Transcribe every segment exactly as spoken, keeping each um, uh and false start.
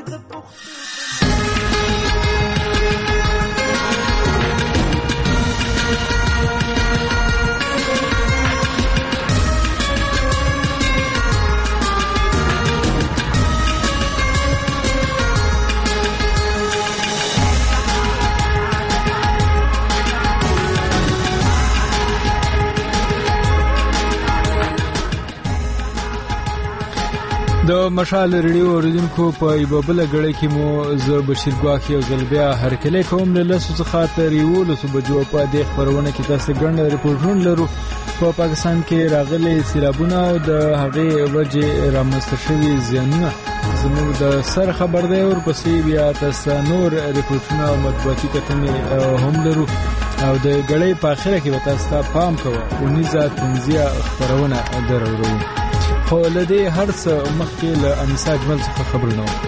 د مشال ریډیو اوریدونکو په ایبابله غړې کې مو زه بشیر ګواخي او زلبیا هرکلی کوم له لاسو څخه تر یو لسو بجو په دې خبرونه کې تاسو ګڼ ریپورټونه لرو. په پاکستان کې راغلي سیلابونه او د هغې وجې رامنځته شوي زیانونه زموږ د سر خبر دی. ورپسې بیا تاسو نور ریپورټونه او مطبوعاتي کتنې هم لرو او د غړې په اخره کې به تاسو پام کوئ اونیزه تنزیه خبرونه درورو. خو لدې هر څه مخکې له انیسا اجمل څخه خبرونه وو.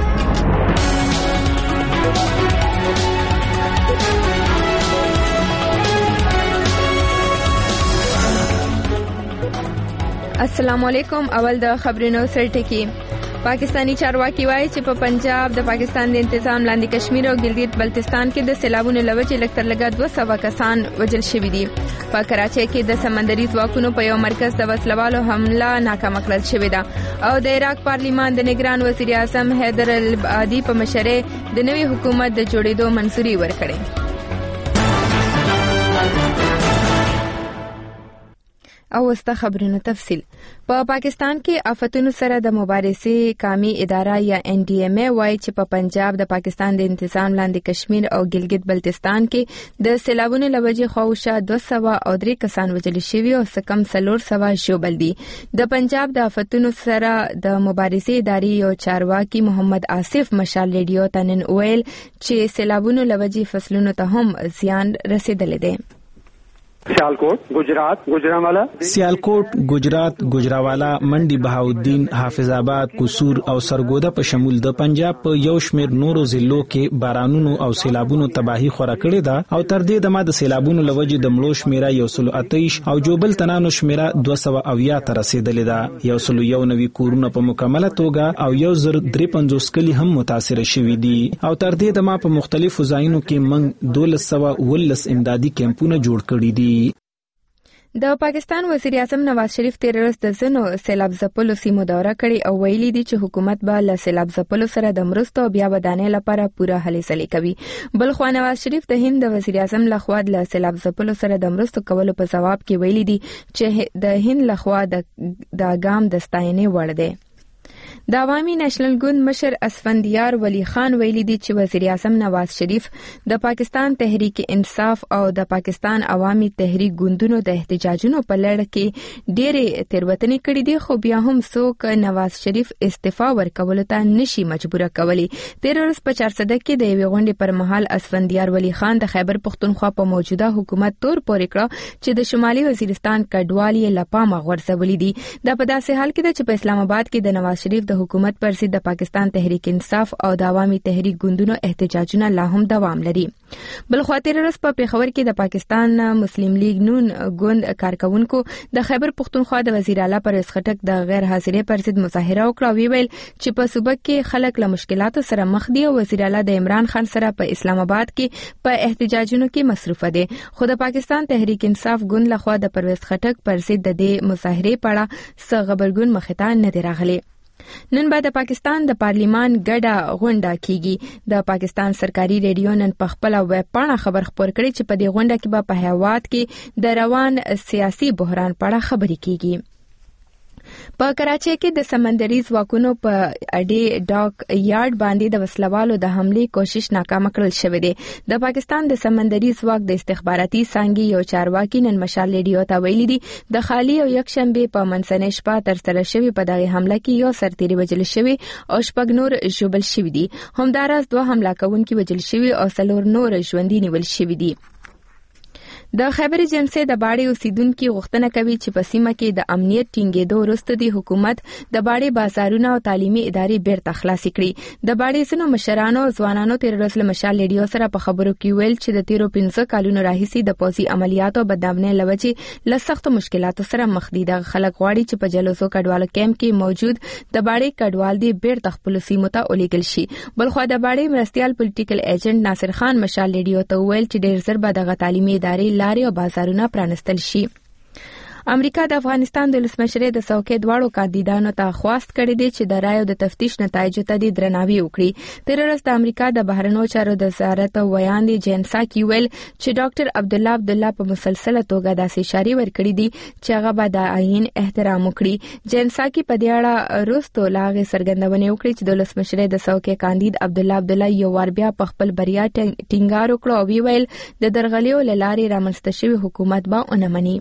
السلام علیکم. اول د خبرونو سرټکی. پاکستانی چارواکي وایي چې په پنجاب د پاکستان د انتظام لاندې کشمیر او ګلګت بلتستان کې د سیلابونو لوجې لکتر لګا دوه سوه کسان وژل شوي دي. په کراچۍ کې د سمندري ځواکونو په یو مرکز د وسلوالو حمله ناکامه کړل شوې ده او د عراق پارلیمان د نگران وزیر اعظم حیدر العبادي په مشرۍ د نوي حکومت د جوړېدو منظوري ورکړې. او وسته خبرونه تفصیل. په پاکستان کې آفتونو سره د مبارزې قومي اداره یا ان ډي ایم ای وایي چې په پنجاب د پاکستان د انتظام لاندې کشمیر او ګلګت بلتستان کې د سیلابونو لوجې خواوشا دوه سوه او درې کسان وژل شوي او څه کم څلور سوه ژوبل دي. د پنجاب د آفتونو سره د مبارزې ادارې یو چارواکي محمد آصف مشال ریډیو ته نن ویل چې سیلابونو لوجې فصلونو ته هم زیان رسیدلی دی. سیالکوٹ گجرات گجرانوالا سیالکوٹ گجرات گجراوالا منډي بهاودین حافظ آباد قصور او سرګودا په شمول د پنجاب په یو شمیر نورو ضلعو کې بارانونو او سیلابونو تباہی خورا کړې ده او تر دې دمه د سیلابونو لوجې د مړو شمیره یو سل اتیش او جوبل تنانو شمیره دوه سوه اویا ته رسیدلې ده. یو سل یو نوي کورونه په مکمله توګه او یو زر درې پنځوس کلی هم متاثر شوي دي او تر دې دمه په مختلفو ځایونو کې منګ دولس سوه ولس امدادي کیمپونه جوړ کړي دي. د پاکستان وزیر اعظم نواز شریف تیر ورځ د ځینو سیلاب ځپلو سیمو دوره کړې او ویلي دي چې حکومت به له سیلاب ځپلو سره د مرستو او بیا ودانۍ لپاره پوره هلې ځلې کوي. بلخوا نواز شریف د هند د وزیر اعظم لخوا له سیلاب ځپلو سره د مرستو کولو په جواب کې ویلي دي چې د هند لخوا د ګام د ستاینې وړ دی. د عوامي نېشنل ګوند مشر اسفندیار ولی خان ویلي دي چې وزیر اعظم نواز شریف د پاکستان تحریک انصاف او د پاکستان عوامي تحریک ګوندونو د احتجاجونو په لړ کې ډېرې تېروتنې کړې دي خو بیا هم څوک نواز شریف استعفا ورکولو ته نشي مجبوره کولی. تیر ورځ په چارسده کې د یوې غونډې پر مهال اسفندیار ولی خان د خیبر پختونخوا په موجوده حکومت تور پورې کړه چې د شمالي وزیرستان کډوال یې له پامه غورځولي دي. دا په داسې حال کې ده چې په اسلام آباد کې د نواز شریف د حکومت پر ضد د پاکستان تحریک انصاف او د عوامي تحریک ګوندونو احتجاجونه لا هم دوام لري. بل خو تیر ورځ په پیښور کې د پاکستان مسلم لیگ نون ګوند کارکونکو د خیبر پختونخوا د وزیر اعلی پرویز خټک د غیر حاضرۍ پر ضد مظاهره وکړه. وی ویل چې په صوبه کې خلک له مشکلاتو سره مخ دي او وزیر اعلی د عمران خان سره په اسلام آباد کې په احتجاجونو کې مصروف دي. خو د پاکستان تحریک انصاف ګوند لخوا د پرویز خټک پر ضد د دې مظاهرې په اړه څه خبرګون مخې ته نه دی راغلی. نن به د پاکستان د پارلیمان ګډه غونډه کیږي. د پاکستان سرکاري ریډیو نن په خپل ویب پاڼه خبر خپور کړی چې په دې غونډه کې به په هیواد کې د روان سیاسي بحران په اړه خبرې کیږي. په کراچۍ کې د سمندري ځواکونو په اډي ډاک یارډ باندې د وسلوالو د حملې کوشش ناکامه کړل شوې ده. د پاکستان د سمندري ځواک د استخباراتي څانګې یو چارواکي نن مشال ریډیو ته ویلي دي د خالي او یکشنبه په منځنۍ شپه ترسره شوې په دغه حمله کې یو سرتیری وژل شوی او شپږ نور ژوبل شوي دي. همداراز دوه حمله کوونکي وژل شوي او څلور نور ژوندي نیول شوي دي. د خیبر ایجنسی د باړې اوسیدونکو غوښتنه کوي چې په سیمه کې د امنیت ټینګېدو وروسته د حکومت د باړې بازارونه او تعلیمي ادارې بیرته خلاص کړي. د باړې ځینو مشرانو او ځوانانو تیر ورځ له مشال ریډیو سره په خبرو کې ویل چې د تیرو پنځه کالونو راهیسې د پوځي عملیاتو بدنامۍ له وجې له سختو مشکلاتو سره مخ دي. دغه خلک غواړي چې په جلوسو کډوالو کیمپ کې موجود د باړې کډوال دي بیرته خپلو سیمو ته ولیږل شي. بلخوا د باړې مرستیال پولیټیکل ایجنټ ناصر خان مشال ریډیو ته ویل چې ډېر زر به دغه تعلیمي ادارې لارې او بازارونه پرانستل شي. امریکا د افغانستان د ولسمشرۍ د څوکۍ دواړو کاندیدانو ته خواست کړی دی چې د رایو د تفتیش نتایجو ته د درناوي وکړي. تیر ورځ د امریکا د بهرنیو چارو د وزارت ویاندې جین ساکي ویل چې ډاکټر عبد الله عبد الله په مسلسله توګه داسې اشارې ورکړې دي چې هغه به د آئین احترام وکړي. جین ساکي په دې اړه وروسته لاغه څرګندونه وکړه چې د ولسمشرۍ د څوکۍ کاندید عبد الله عبد الله یو وار بیا په خپل بریا ټینګار وکړ او ویل د درغلیو لارې رامنځته شوی حکومت به ونمني.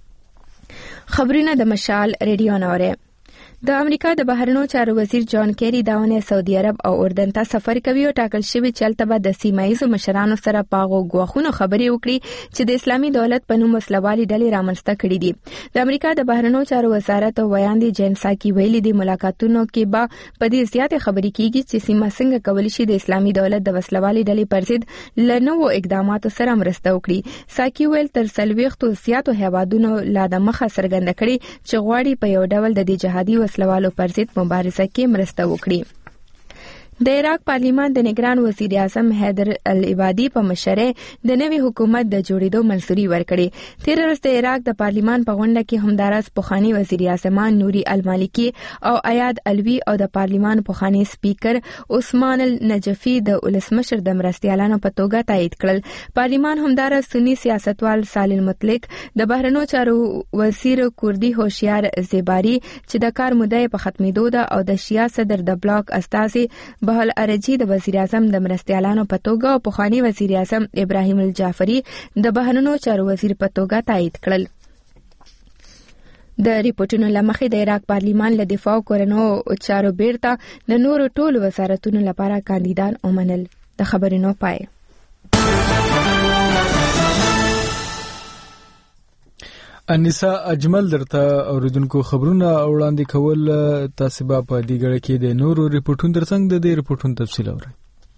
خبرونه د مشال ریډیو نوره. د امریکا د بهرنیو چارو وزیر جان کیری داونه سعودي عرب او اردن ته سفر کوي او ټاکل شوی چلته به د سیمایي مشرانو سره پاغو غوښونو خبري وکړي چې د اسلامي دولت په نوم وسلوالي ډلې رامنځته کړي دي. د امریکا د بهرنیو چارو وزارت ویاندې جین ساکي ویلي دي ملاقاتونو کې به په دې زیاتې خبري کیږي چې سیمه څنګه کولی شي د اسلامي دولت د وسلوالي ډلې پر ضد لنوو اقداماتو سره مرسته وکړي. ساکي ویل تر څلويختو زیاتو هیوادونو لا د مخه څرګنده کړي چې غواړي په یو ډول د جهادي وسلوالو پر ضد مبارزه کې مرسته وکړي. د عراق پارلیمان د نگران وزیر اعظم حیدر العبادي په مشرۍ د نوي حکومت د جوړېدو منځوري ورکړي. تیر ورځ د عراق د پارلیمان په غونډه کې همدارس پخوانی وزیر اعظم نوري المالکی او ایاد الوی او د پارلیمان پخوانی سپیکر عثمان النجفي د ولسمشر د مرستیالانو په توګه تایید کړل. پارلیمان همدارس سنی سیاستوال سالم مطلق د بهرنیو چارو وزیر کوردی هوشیار زیباری چې د کار موده په ختمېدو ده او د شیا صدر د بلاک استازي بهل ارجی د وزیر اعظم د مرستیالانو په توګه او پخوانی وزیر اعظم ابراهیم الجعفری د بهرنیو چارو وزیر په توګه تایید کړل. د ریپورتونو لمخې د عراق پارلیمان له دفاع کورنو چارو بیرته د نورو ټولو وزارتونو لپاره کاندیدان ومنل. د خبرونو پای. انیسا اجمل درته اوریدونکو خبرونه وړاندې کول. تاسو به په دې غړ کې د نورو ریپورتونو ترڅنګ د دې ریپورتونو تفصیل اورئ.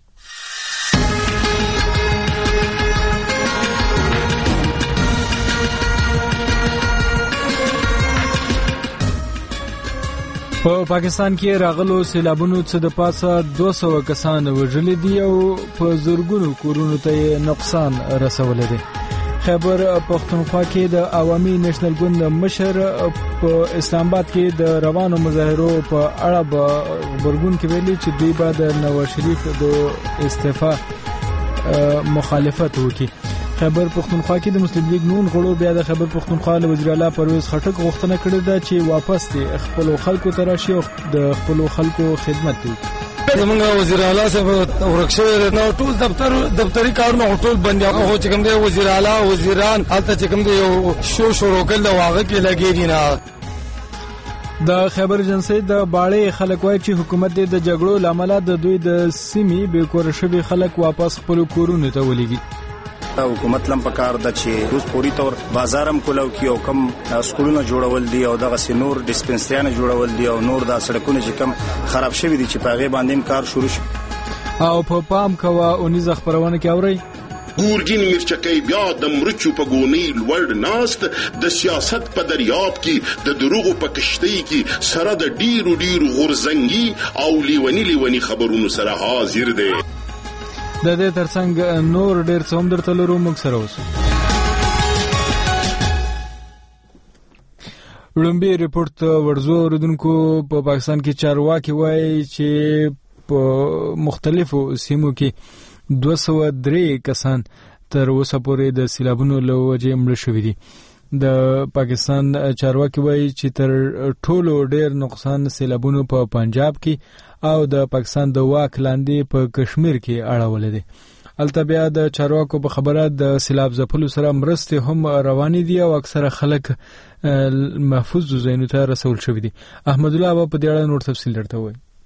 په پاکستان کې راغلو سیلابونو څخه د پاسه دوه سوه کسان وژل دي او په زورګونو کورونو ته نقصان رسولی دی. خیبر پختونخوا کې د عوامي نېشنل ګوند مشر په اسلام آباد کې د روانو مظاهرو په اړه به خبرګون کې ویلي چې دوی به د نواز شریف د استعفا مخالفت وکړي. خیبر پختونخوا کې د مسلم لیگ نون غړو بیا د خیبر پختونخوا له وزیر اعلی پرویز خټک غوښتنه کړې ده چې واپس دي خپل خلکو ته راشي او د خپل خلکو خدمت وکړي. زمونږ وزیر اعلی صاحب ورکشوي نو ټول دفتر دفتری کارونه ټول بند دي. هغه چې کوم دی وزیر اعلی وزیران هلته چې کوم دی یو شو شروع کړل د واغه کې لګېږي نه. د خیبر ایجنسی د باړې خلک وایي چې حکومت د جګړو لامل د دوی د سیمې به کور شوي خلک واپس خپل کورونو ته ولېږي. حکومت لم پکار د چې روز پوری تور بازارم کولو کې او کم سکولونه جوړول دي او دغه سينور ډیسپنسریانه جوړول دي او نور د سړکونو چې کم خراب شوی دي چې پاغه باندې کار شروع شي. او په پام کوا اونیز خبرونه کې اوري. ګورګین مرچکای بیا د مرچو په ګونی لوړ ناست د سیاست په دریاب کې د دروغو په کشتۍ کې سره د ډیرو ډیرو غورزنګي او لیونی لیونی خبرونو سره حاضر دی. د دې ترڅنګ نور ډیر څه هم درته لرو. موږ سره اوسو. لومبي ریپورت ورزو اوریدونکو په پاکستان کې چارواکي وایي چې په مختلفو سیمو کې دوه سوه درې کسان تر اوسه پورې د سیلابونو له وجې مړه شوي دي. د پاکستان چارواکي وایي چې تر ټولو ډیر نقصان سیلابونو په پنجاب کې او د پاکستان د واک لاندې په کشمیر کې اړول دي. البته بیا د چارواکو په خبره د سیلاب ځپلو سره مرستې هم روانې دي او اکثره خلک محفوظ ځایونو ته رسول شوي دي. احمد الله په دې اړه نور تفصیل درته وایي.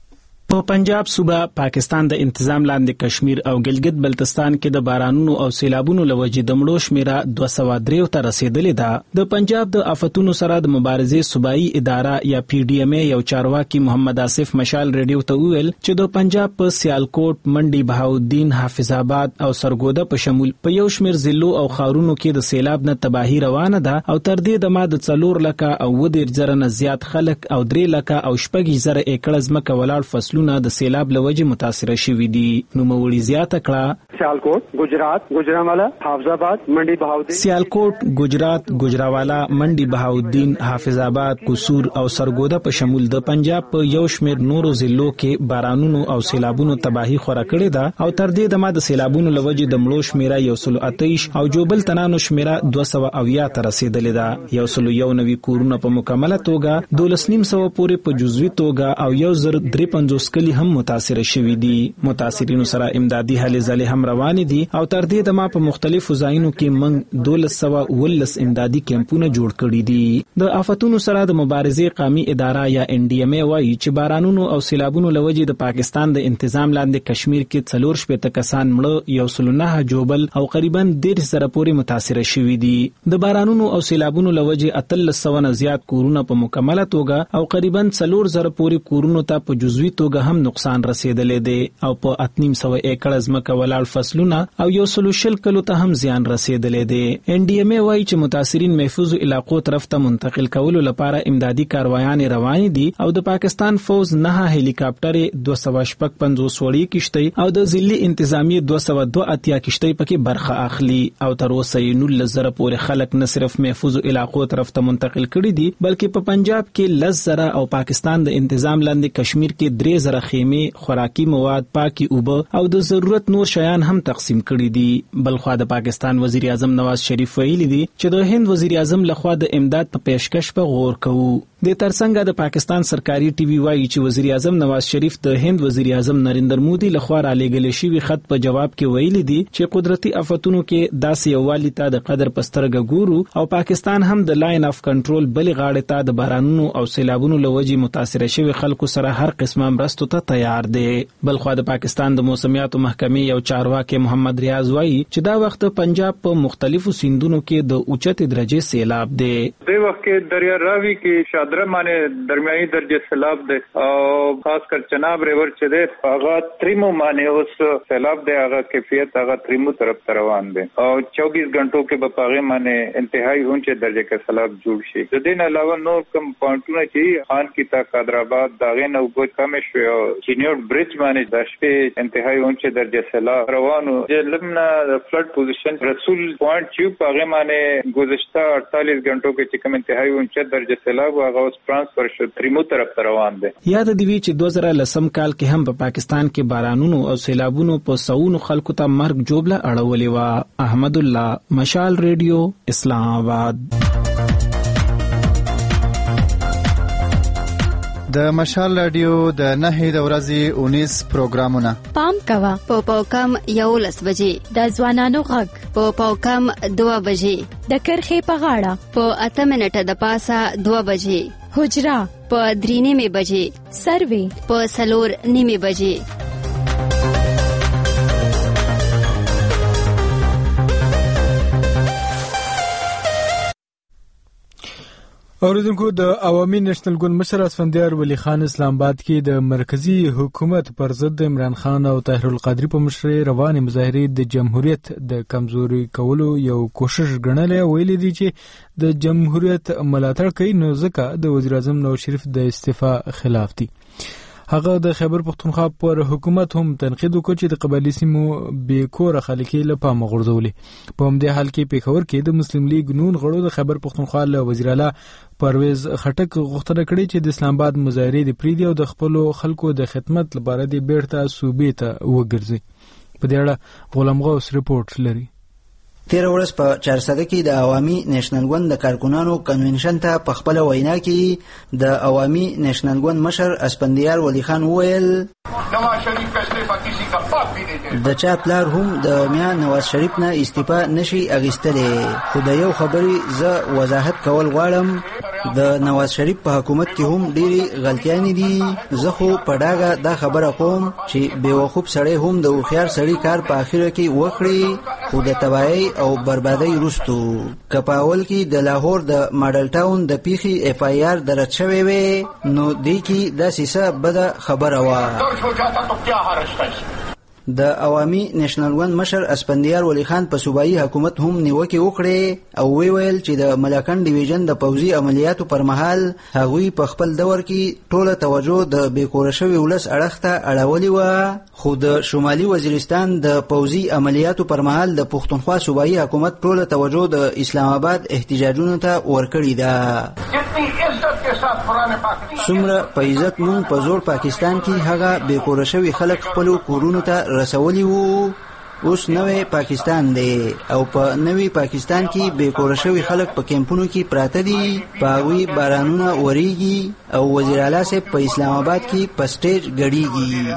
په پنجاب صوبه پاکستان د انتظام لاندې کشمیر او ګلګت بلتستان کې د بارانونو او سیلابونو لوجې د مړو شمیره دوه سوه درې ته رسیدلې ده. د پنجاب د آفتونو سره د مبارزې صوبایي اداره یا پی ډی ایم ای یو چارواکي محمد آصف مشال ریډیو ته وویل چې د پنجاب په سیالکوټ، منډي، بهاودین، حافظ آباد او سرګوده په شمول په یو شمیر ضلعو او ښارونو کې د سیلاب نه تباهي روانه ده او تر دې دمه د څلور لکه او اووه دېرش زره نه زیات خلک او درې لکه او شپږ زره ایکړه ځمکه ولاړ فصلونه د سیلاب لوجې متاثره شوي دي. نوموړي زیاته کړه سیالکوټ، گجرات، گجرانوالا، حافظ آباد، منډي، بهاودین سیالکوټ، گجرات، گجراوالا، منډي، بهاودین، حافظ آباد، قصور او سرګوده په شمول د پنجاب په یو شمیر نورو ضلعو کې بارانونو او سیلابونو تباهي خوره کړې ده او تر دې دمه د سیلابونو لوجې د مړو شمیره یو سل اتهیش او جوبل تنانو شمیره دوه سوه اویا ته رسیدلې ده. یو سل یو نوي کورونه په مکمله توګه، دولس نیم سوه پورې په جزوي توګه او یو زر درې پنځوس کلی هم متاثر شوي دي. متاثرینو سره امدادي هلې ځلې هم روانې دي او تر دې دمه په مختلفو ځایونو کې موږ دولس سوه اوولس امدادي کیمپونه جوړ کړي دي. د آفتونو سره د مبارزې قومي اداره یا ان ډي ایم ای وایي چې بارانونو او سیلابونو لوجې د پاکستان د انتظام لاندې کشمیر کې څلور شپېته کسان مړه، یو سل نهه جوبل او قریبا دېرش زره پورې متاثر شوي دي. د بارانونو او سیلابونو لوجې اتلس سوه نه زیات کورونه په مکمله توګه او قریبا څلور زره پورې کورونو ته په جزوي توګه هم نقصان رسیدلې دی او په اتنیم سوه ایکړه ځمکه ولاړ فصلونه او یو سلو شل کلو ته هم زیان رسیدلې دی. ان ډي ایم ای وایي چې متاثرین محفوظ علاقو طرف ته منتقل کولو لپاره امدادي کاروایانې روانې دي او د پاکستان فوز نه هلی کاپټرې دوه سوه شپږ پنځوس وړې کشتۍ او د ضلعي انتظامیې دوه سوه دوه اتیا کشتۍ پکې برخه اخلي او تر اوسه یې نولس زره پورې خلک نه صرف محفوظ علاقو طرف ته منتقل کړي دي بلکې په پنجاب کې لس زره او پاکستان د انتظام لاندې کشمیر کې درې زره خیمې، خوراکي مواد، پاکي اوبه او د ضرورت نور شیان هم تقسیم کړي دي. بلخوا د پاکستان وزیر اعظم نواز شریف ویلي دي چې د هند وزیر اعظم لخوا د امداد په پیشکش په غور کوو. د ترڅنګ د پاکستان سرکاري ټي وي وایي چې وزیر اعظم نواز شریف د هند وزیر اعظم نریندر مودي لخوا را لېږل شوي خط په جواب کې ویلي دي چې قدرتي آفتونو کې داسې یووالي ته د قدر په سترګه ګورو او پاکستان هم د لاین اف کنټرول بلې غاړې ته د بارانونو او سیلابونو له وجې متاثره شوي خلکو سره هر قسمه مرستو ته تیار دی. بلخوا د پاکستان د موسمیاتو محکمې یو چارواکي محمد ریاض وایي چې دا وخت پنجاب په مختلفو سیندونو کې د اوچتې درجې سیلاب دی. د وخت کې دریا راوي کې شادره باندې درمیاني درجه سیلاب دی او خاص کر چناب ریور چې دی هغه تریمو باندې اوس سیلاب دی، هغه کیفیت هغه تریمو طرف روان دی او چوبیس غنټو کې په پاغه باندې انتهایی اونچه درجه کې سیلاب جوړ شي. د دې علاوه نور کم پوینټونه چې خان کی تا قادرآباد داغه نو وګ کم شوی او چینیوټ برج باندې د شپې انتهایی اونچه درجه سیلاب روانو. د لمنا فلډ پوزیشن رسول پوینټ چې پاغه باندې گذشته اڑتالیس غنټو کې چې کوم انتهایی اونچه درجه سیلاب هغه اوس ترانسفر شو تریمو طرف روان دی. یاد دی چې دوه زره لسم کال کې هم په پا پاکستان کې بارانونو او سیلابونو په سونو خلکو ته مرګ جوړه اړولې و. احمد الله، مشال ریډیو، اسلام آباد. د مشال رادیو د نهي د ورځې اونیس پروګرامونه پام کوا په پاوکم یولس بجې د ځوانانو غږ په پاوکم دوه بجې د کرخې په غاړه په اته منټه د پاسه دوه بجې حجرا په درې نیمې بجې سروي په څلور نیمې بجې. اوریدونکو د عوامي نېشنل ګوند مشر اسفندیار ولی خان اسلام آباد کې د مرکزی حکومت پر ضد عمران خان او طاهر القادری په مشرۍ روانې مظاهرې د جمهوریت د کمزوري کولو یو کوشش ګڼلې. ویلي دي چې د جمهوریت ملاتړ کوي نو ځکه د وزیر اعظم نواز شریف د استعفا خلاف دي. هغه د خیبر پختونخوا پر حکومت هم تنقید وکړ چې د قبایلي سیمو بې کوره خلک له پامه غورځولې. په همدې حال کې پېښور کې د مسلم لیگ نون غړو د خیبر پختونخوا له وزیر اعلی پرویز خټک غوښتنه کړې چې د اسلام آباد مظاهرې د پریدي او د خپلو خلکو د خدمت لپاره د بیرته صوبې ته وګرځي. په دې اړه غلام غوث رپورټ لري. تیر ورځ په چارسده کې د عوامي نېشنل ګوند د کارکونانو کنونشن ته په خپل وینا کې د عوامي نېشنل ګوند مشر اسفندیار ولی خان وویل د چا پلار هم د میا نواز شریف نه استعفا نشي اغیستلی، خو د یو خبرې زه وضاحت کول غواړم د نواز شریف په حکومت کې هم ډېری غلطیانې دي. زه خو په ډاګه دا خبره کوم چې بیوقوف سړی هم د هوښیار سړي کار په اخره کې وکړي، خو د تباهۍ او بربادۍ وروستو. که په اول کې د لاهور د ماډل ټاون د پیښې اف آی آر درج شوی وی نو دې کې داسې څه بده خبره وه. د عوامي نیشنل ګوند مشر اسفندیار ولی خان په صوبایي حکومت هم نیوکې وکړې او وی ویل چې د ملاکنډ ډیویژن د پوځي عملیاتو پر مهال هغوی په خپل دور کې ټوله توجه د بیکوره شوي ولس اړخ ته اړولې وه، خو د شمالي وزیرستان د پوځي عملیاتو پر مهال د پښتونخوا صوبایي حکومت ټوله توجه د اسلام آباد احتجاجونو ته ورکړې ده. څومره په عزت مونږ په زور پاکستان کې هغه بیکوره شوي خلک خپلو کورونو ته رسولی وو، اوس نوی پاکستان دی او په نوی پاکستان کې بیکوره شوي خلک په کیمپونو کې پراته دي، په هغوی بارانونه وریږي او وزیر اعلی صاحب په اسلام آباد کې په سټیج ګډیږي.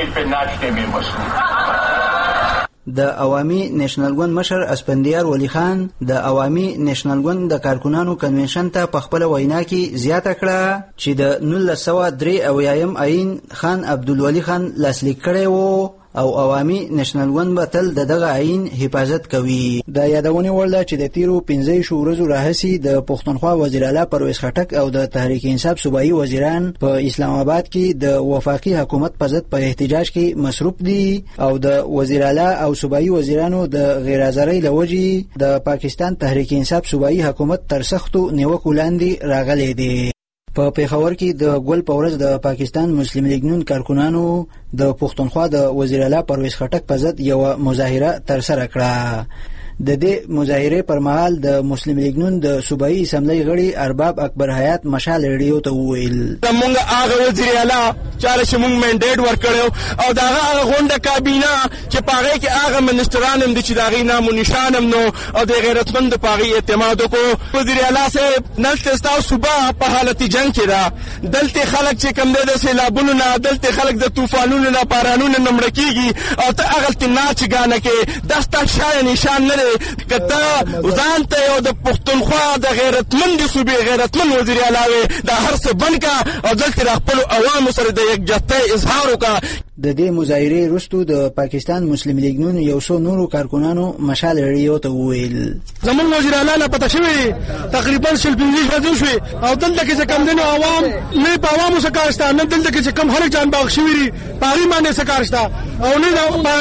د عوامي نیشنل ګوند مشر اسفندیار ولی خان د عوامي نیشنل ګوند د کارکونانو کنونشن ته په خپله وینا کې زیاته کړه چې د نولس سوه درې اویایم آیین خان عبدالولي خان لاسلیک کړی و او عوامي نیشنل ګوند به تل د دغه آیین حفاظت کوي. دا یادونې وړ ده چې د تیرو پنځه شو ورځو راهیسې د پښتونخوا وزیر اعلی پرویز خټک او د تحریک انصاف صوبایي وزیران په اسلام آباد کې د وفاقي حکومت په ضد په احتجاج کې مصروف دي او د وزیر اعلی او صوبایي وزیرانو د غیر حاضرۍ له وجې د پاکستان تحریک انصاف صوبایي حکومت تر سختو نیوکو لاندې راغلی دی. په پیښور کې د ګل په ورځ د پاکستان مسلم لیگ نون کارکونانو د پښتونخوا د وزیر اعلی پرویز خټک په ضد یوه مظاهره ترسره کړه. د دې مظاهرې پر مهال د مسلم لیگ نون د صوبایي اسمبلی غړي ارباب اکبر حیات مشال ریډیو ته وویل موږ هغه وزیر اعلی چاله چې موږ منډیټ ورکړو او دا هغه غونډه کابینه چې پاغې کې هغه منسټران هم دي چې دا غي نام او نشان هم نو او د غیرتمند پاغې اعتماد وکړو. وزیر اعلی صاحب نلته ستاسو صوبه په حالت جنگ کې ده، دلته خلک چې کم دي د سیلابونو نه، دلته خلک د طوفانونو نه بارانونو نه مړ کیږي او ته هغه ته ناچ غانه کې دستا شای نشان نه کته ځان ته یو د پښتونخوا د غیرتمند صوبې غیرتمند وزیر اعلی د هر څه بند کا او دلته خپل عوامو سره د یکجهتۍ اظهار وکړه. د دې مظاهرې وروسته د پاکستان مسلم لیگ نون یو څو نورو کارکونانو مشال ریډیو ته وویل زموږ وزیر اعلی لا پته شوی تقریبا شل پنځه ورځې شوې او دلته کې چې کم دنو عوام نه په عوامو سره کارشته، نه دلته کې چې کم هر جان باغ شوی لري پاري باندې سره کارشته او نه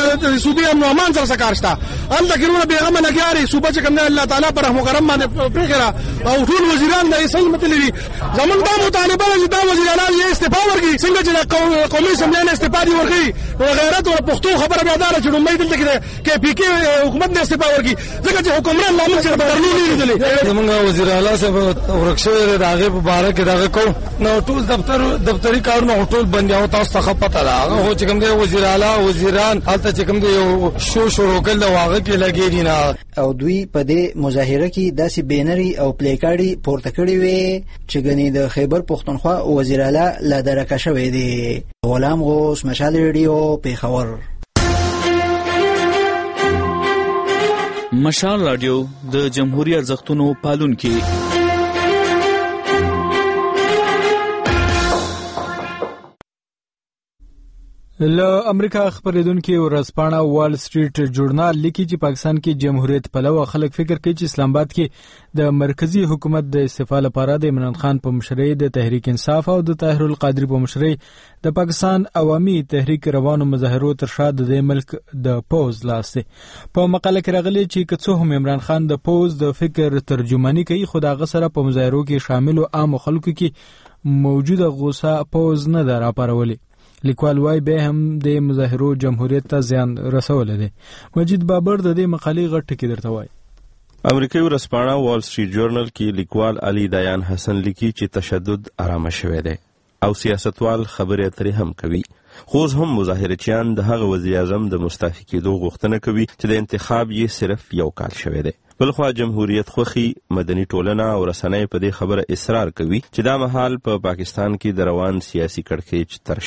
د صوبې امن امان سره کارشته. دلته کې نو به غمه لګیاري صوبې چې کم الله تعالی پر رحم کرم باندې پرېږه او ټول وزیران د اسلام متل لري. زموږ دا مطالبه چې دا وزیر اعلی یې استعفا ورکړي، څنګه چې قومي اسمبلی نه استعفا دی ورکړي او غیرت او پښتو خبره بیا دار چې دومره دلته کې کې پی کې حکومت نه استعفا ورکړي ځکه چې حکومت لامل چې بدرنی نه لیدلې. زموږ وزیر اعلی صاحب ورکشوي داغه په باره کې داغه کو نو ټول دفتر دفتری کارونه ټول بند او تاسو ته پته ده هغه چې کوم دی وزیر اعلی وزیران حالت چې کوم دی یو شو شروع کړل واغه کې لګی دي نه او دوی په دې مظاهره کې داسې بینري او پلیکارډي پورته کړی وي چې ګنې د خیبر پښتونخوا وزیر اعلی لا درکه شوی دی. غلام غوث مشال ریډیو پیښور. مشال رادیو د جمهوریت ارزښتونو پالونکي. له امریکا خبرېدونکي ورځپاڼه وال سټریټ ژورنال لیکي چې پاکستان کې جمهوریت پلوه خلک فکر کوي چې اسلام آباد کې د مرکزی حکومت د استعفا لپاره د عمران خان په مشرۍ د تحریک انصاف او د طاهر القادری په مشرۍ د پاکستان عوامي تحریک روانو مظاهرو تر شا د ملک د پوز لاسته. په مقاله کې راغلي چې کڅو هم عمران خان د پوز د فکر ترجمانی کوي، خو دا غسر په مظاهرو کې شامل او عام خلکو کې موجوده غوسه پوز نه دراپارولي. لیکوال وای به هم د مظاهرو جمهوریت ته زیان رسول دي. مجید بابر د دې مقالې غټ کې درته وای. امریکایي ورځپاڼه وال سټریټ جورنال کې لیکوال علي دایان حسن لیکي چې تشدد آرامه شوی دی او سیاستوال خبرې اترې هم کوي، خو هم مظاهرچیان د هغه وزیر اعظم د مستعفي کېدو غوښتنه کوي چې د انتخاب یې صرف یو کال شوی دی. بلخوا جمهوریت خوخي مدني ټولنه او رسنۍ په دې خبره اصرار کوي چې دا مهال په پا پاکستان کې د روان سیاسي کړکېچ ترشا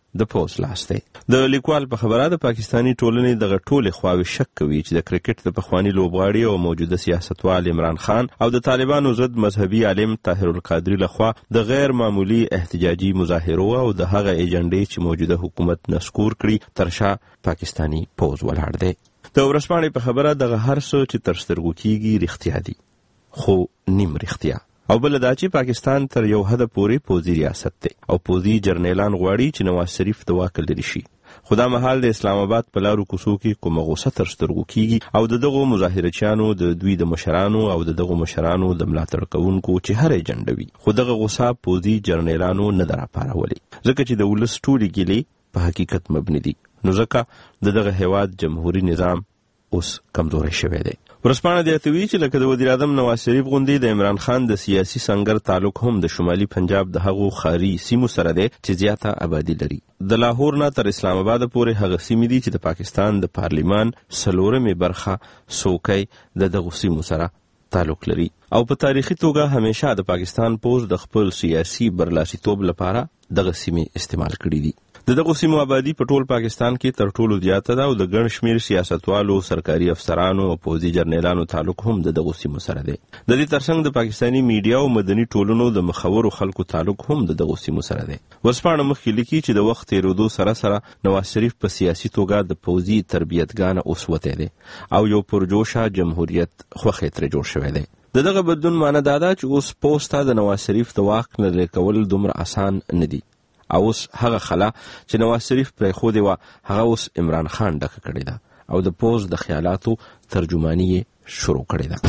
د پوز لاس دی. د لیکوال په خبره د پاکستانی ټولنې دغه ټولې خواوې شک کوي چې د کرکټ د پخواني لوبغاړي او موجوده سیاستوال عمران خان او د طالبانو ضد مذهبي عالم طاهر القادري لخوا د غیر معمولی احتجاجي مظاهرو او د هغه ایجنډې چې موجوده حکومت نسکور کړي تر شا پاکستانی پوز ولاړ دی. د ورځپاڼې په خبره دغه هر څه چې تر سترګو کیږي رښتیا دي، خو نیم رښتیا. او بل دا چې پاکستان تر یو حد پورې پوځي ریاست دی او پوځي جرنیلان غواړي چې نواز شریف د واک لري شي. خو دا مهال د اسلام آباد په لارو کوڅو کې کومه غوسه تر سترګو کیږي او د دغو مظاهرچیانو د دوی د مشرانو او د دغو مشرانو د ملاتړ کوونکو چې هر ایجنډه وي، خو دغه غوسه پوځي جرنیلانو نه ده راپارولې، ځکه چې د ولس ټولې ګیلې په حقیقت مبني دي. نو ځکه د دغه هیواد جمهوریت نظام اوس کمزوری شوی دی. ورځپاڼه زیاتوي چې لکه د وزیر اعظم نواز شریف غوندې د عمران خان د سیاسي سنگر تعلق هم د شمالي پنجاب د هغو ښاري سیمو سره دی چې زیاته آبادي لري. د لاهور نه تر اسلام آباد پورې هغه سیمې دي چې د پاکستان د پارلیمان څلورمې برخه څوکۍ د دغو سیمو سره تعلق لري او په تاریخي توګه همیشه د پاکستان پوځ د خپل سیاسي برلاسیتوب لپاره دغه سیمې استعمال کړي دي. د دغو سیمو آبادي په ټول پاکستان کې تر ټولو زیاته ده او د ګڼ شمېر سیاستوالو، سرکاري افسرانو او پوځي جرنیلانو تعلق هم د دغو سیمو سره دی. د دې ترڅنګ د پاکستاني میډیا او مدني ټولنو د مخورو خلکو تعلق هم د دغو سیمو سره دی. ورځپاڼه مخکې لیکي چې د وخت تېرېدو سره سره نواز شریف په سیاسي توګه د پوځي تربیتګانه اوس وتی دی او یو پرجوشه جمهوریت خوښې ترې جوړ شوی دی. د دغه بدلون معنی دا ده چې اوس پوځ ته د نواز شریف د واک نه لرې کول دومره اسان نه دي او اوس هغه خلا چې نواز شریف پرېښودې وه هغه اوس عمران خان ډکه کړې ده او د پوځ د خیالاتو ترجماني یې شروع کړې ده.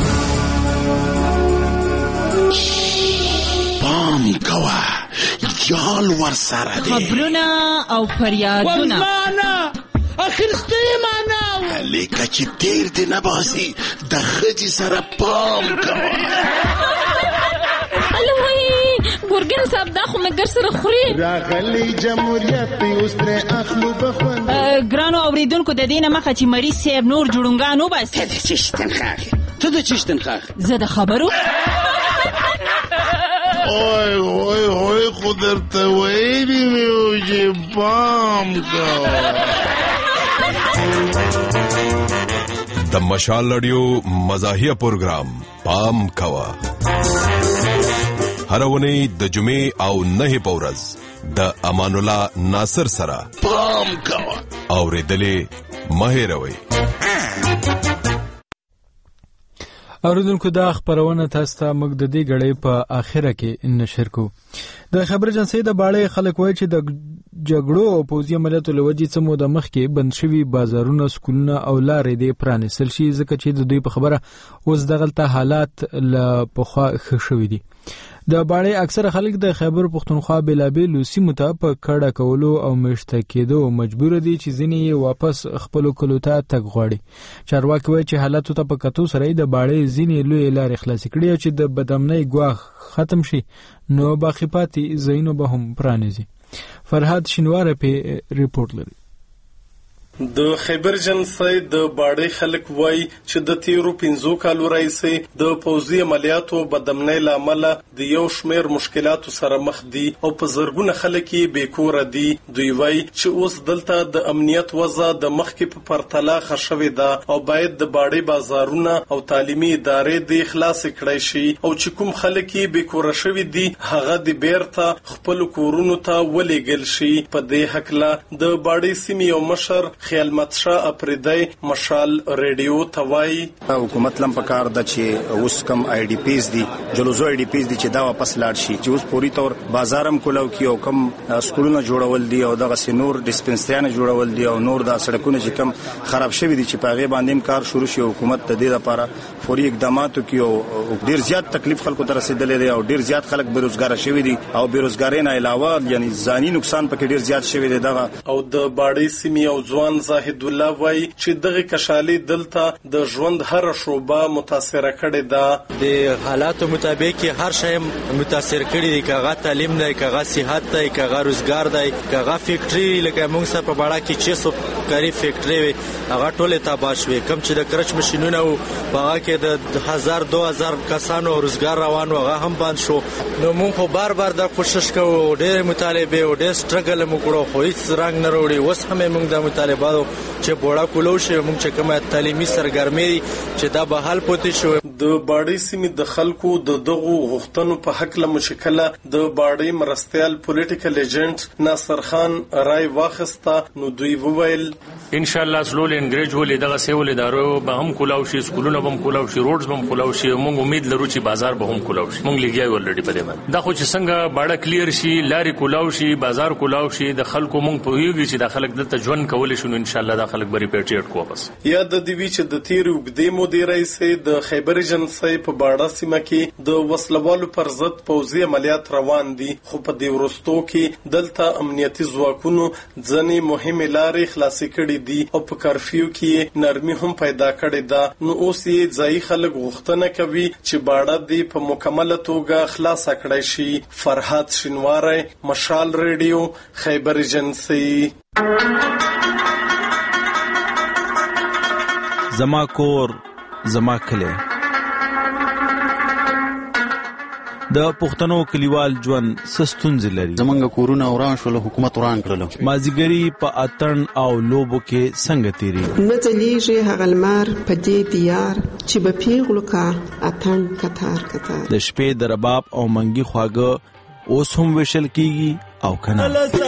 پام کوه جال ورسره دی، خبرونه او فریادونه والله اخر ستې معنا لیکه چې تیر دې نه باسي د ښځې سره پام کوه. ګورګین صاحب دا خو مګر سره خوري راغلی جمهوریت اوس ترې اخلو بخوند. ګرانو اوریدونکو د دې نه مخه چې مریض صاحب نور جوړونګان وباسي. ته د چشتن خاغ ته د چشتن خاغ زه د خبرو اوی اوی اوی خو درته ویلي وو چې پام کوه. د مشال رادیو مزاحیه پروګرام پام کوه هر ونی د جمعې او نه په ورځ د امان الله ناصر سره پام کوه اورېدلې مه هېروئ. اوریدونکو دا خبرونه تاسو ته موږ د دې غړې په اخره کې نشر کوو. د خبر اجنسی د باړې خلک وایي چې د جګړو او پوځي عملیاتو له وجې څه موده مخکې بند شوي بازارونه، سکولونه او لارې دې پرانیستل شي، ځکه چې د دوی په خبره اوس دغلته حالات له پخوا ښه شوي دي. د باړې اکثره خلک د خیبر پښتونخوا بېلابېلو سیمو ته په کډه کولو او مېشته کېدو مجبور دي چې ځینې یې واپس خپلو کلو ته تګ غواړي. چارواکي وایي چې حالاتو ته په کتو سره یې د باړې ځینې لویې لارې خلاصې کړي او چې د بدامنۍ ګواښ ختم شي نو باقي پاتې ځایونه به هم پرانیزي. فرهاد شینواره پې ریپورټ لري. د خیبر جنسي د باړې خلک وایي چې د تیرو پنځو کالو راهیسې د پوځي عملیاتو بدامنۍ له امله د یو شمېر مشکلاتو سره مخ دي او په زرګونه خلک یې بېکوره دي. دوی وایي چې اوس دلته د امنیت وضع د مخکې په پرتله ښه شوې ده او باید د باړې بازارونه او تعلیمي ادارې دې خلاصې کړی شي او چې کوم خلک یې بېکوره شوي دي هغه د بیرته خپلو کورونو ته ولېږل شي. په دې هکله د باړې سیمې یو مشر خیالمت شاه اپریدی مشال ریډیو ته وایي حکومت لم پکار د چې اوس کم آی ډی پیز دي جلوزو آی ډی پیز دي چې دا واپس لاړ شي، چې اوس پوری تور بازارم کولاو کی او کم سکولونه جوړول دي او دغه سينور ډیسپنسریانه جوړول دي او نور د سړکونو چې کم خراب شوی دي چې پاغه باندې کار شروع شي. حکومت د دې لپاره فوري اقدامات کوي او ډیر زیات تکلیف خلکو ته رسیدلې دي او ډیر زیات خلک بیروزګار شوی دي او بیروزګاری نه علاوه یعنی ځاني نقصان پکې ډیر زیات شوی دی. دغه او د باړې سیمې او ځوان خان زاهد الله وایي چې دغه کشالي دلته د ژوند هر شوبه متاثره کړې ده. د حالاتو مطابق هر شی متاثر کړي دي، کاغه تعلیم دی، کاغه صحت دی، کاغه روزګار دی، کاغه فیکټری لکه موږ سره په باړه کې چې سو کاری فیکټری وي هغه ټوله تباہ شوې. کم چې د کرچ ماشینونه وو هغه کې د هزار دو هزار کسانو روزګار روان و هغه هم بند شو. نو موږ خو بار بار د کوشش کوو، ډېر مطالبه او ډېر سټرګل موږ کړو خو هیڅ رنګ نه وروړي. اوس هم موږ د مطالباتو چې بوړه کولو شي موږ چې کومه تعلیمي سرګرمي چې دا به حل پوتې شو. د باړې سیمې د خلکو د دغو غوښتنو په حق له مشکله د باړې مرستيال پولیټیکل ایجنټ ناصر خان رای واخستا. نو دوی وویل ان شاء الله سلول ان ګریجوالي دغه سیول ادارو به هم کولاو شي، سکولونه به هم کولاو شي، روډز به هم کولاو شي. موږ امید لرو چې بازار به هم کولاو شي. موږ لګیای ولرډي په دې باندې دا خو چې څنګه باړه کلیر شي، لاري کولاو شي، بازار کولاو شي، د خلکو موږ په یوږي چې د خلک دلته ژوند کول شي. نو ان شاء الله د خلک بری پیټریټ کو بس یا د دیوی چې د تیر وګدې مدیرای سي د خیبر ایجنسی په باړه سیمه کې د وسلوالو پر ضد پوځي عملیات روان دي، خو په دې ورستو کې دلته امنیتي ځواکونو ځنې مهمه لارې خلاصې کړې دي او په کرفیو کې نرمي هم پیدا کړې ده. نو اوس یې ځای خلک غوښتنه کوي چې باړه دې په مکمله توګه خلاص کړی شي. فرحات شینواری، مشال ریډیو، خیبر ایجنسی. زما کور زما کلی. د پښتنو کلیوال ژوند سستونځ لري. زمونږ کورونه وران شول، حکومت وران کړل. مازیګری په اتن او لوبو کې څنګه تیری نه ځلیږي هغه لمر په دې دیار چې به پیغلو کا اتن کتار کتار. د شپې د رباب او منګي خواږه اوس هم وشل کیږي او کنه.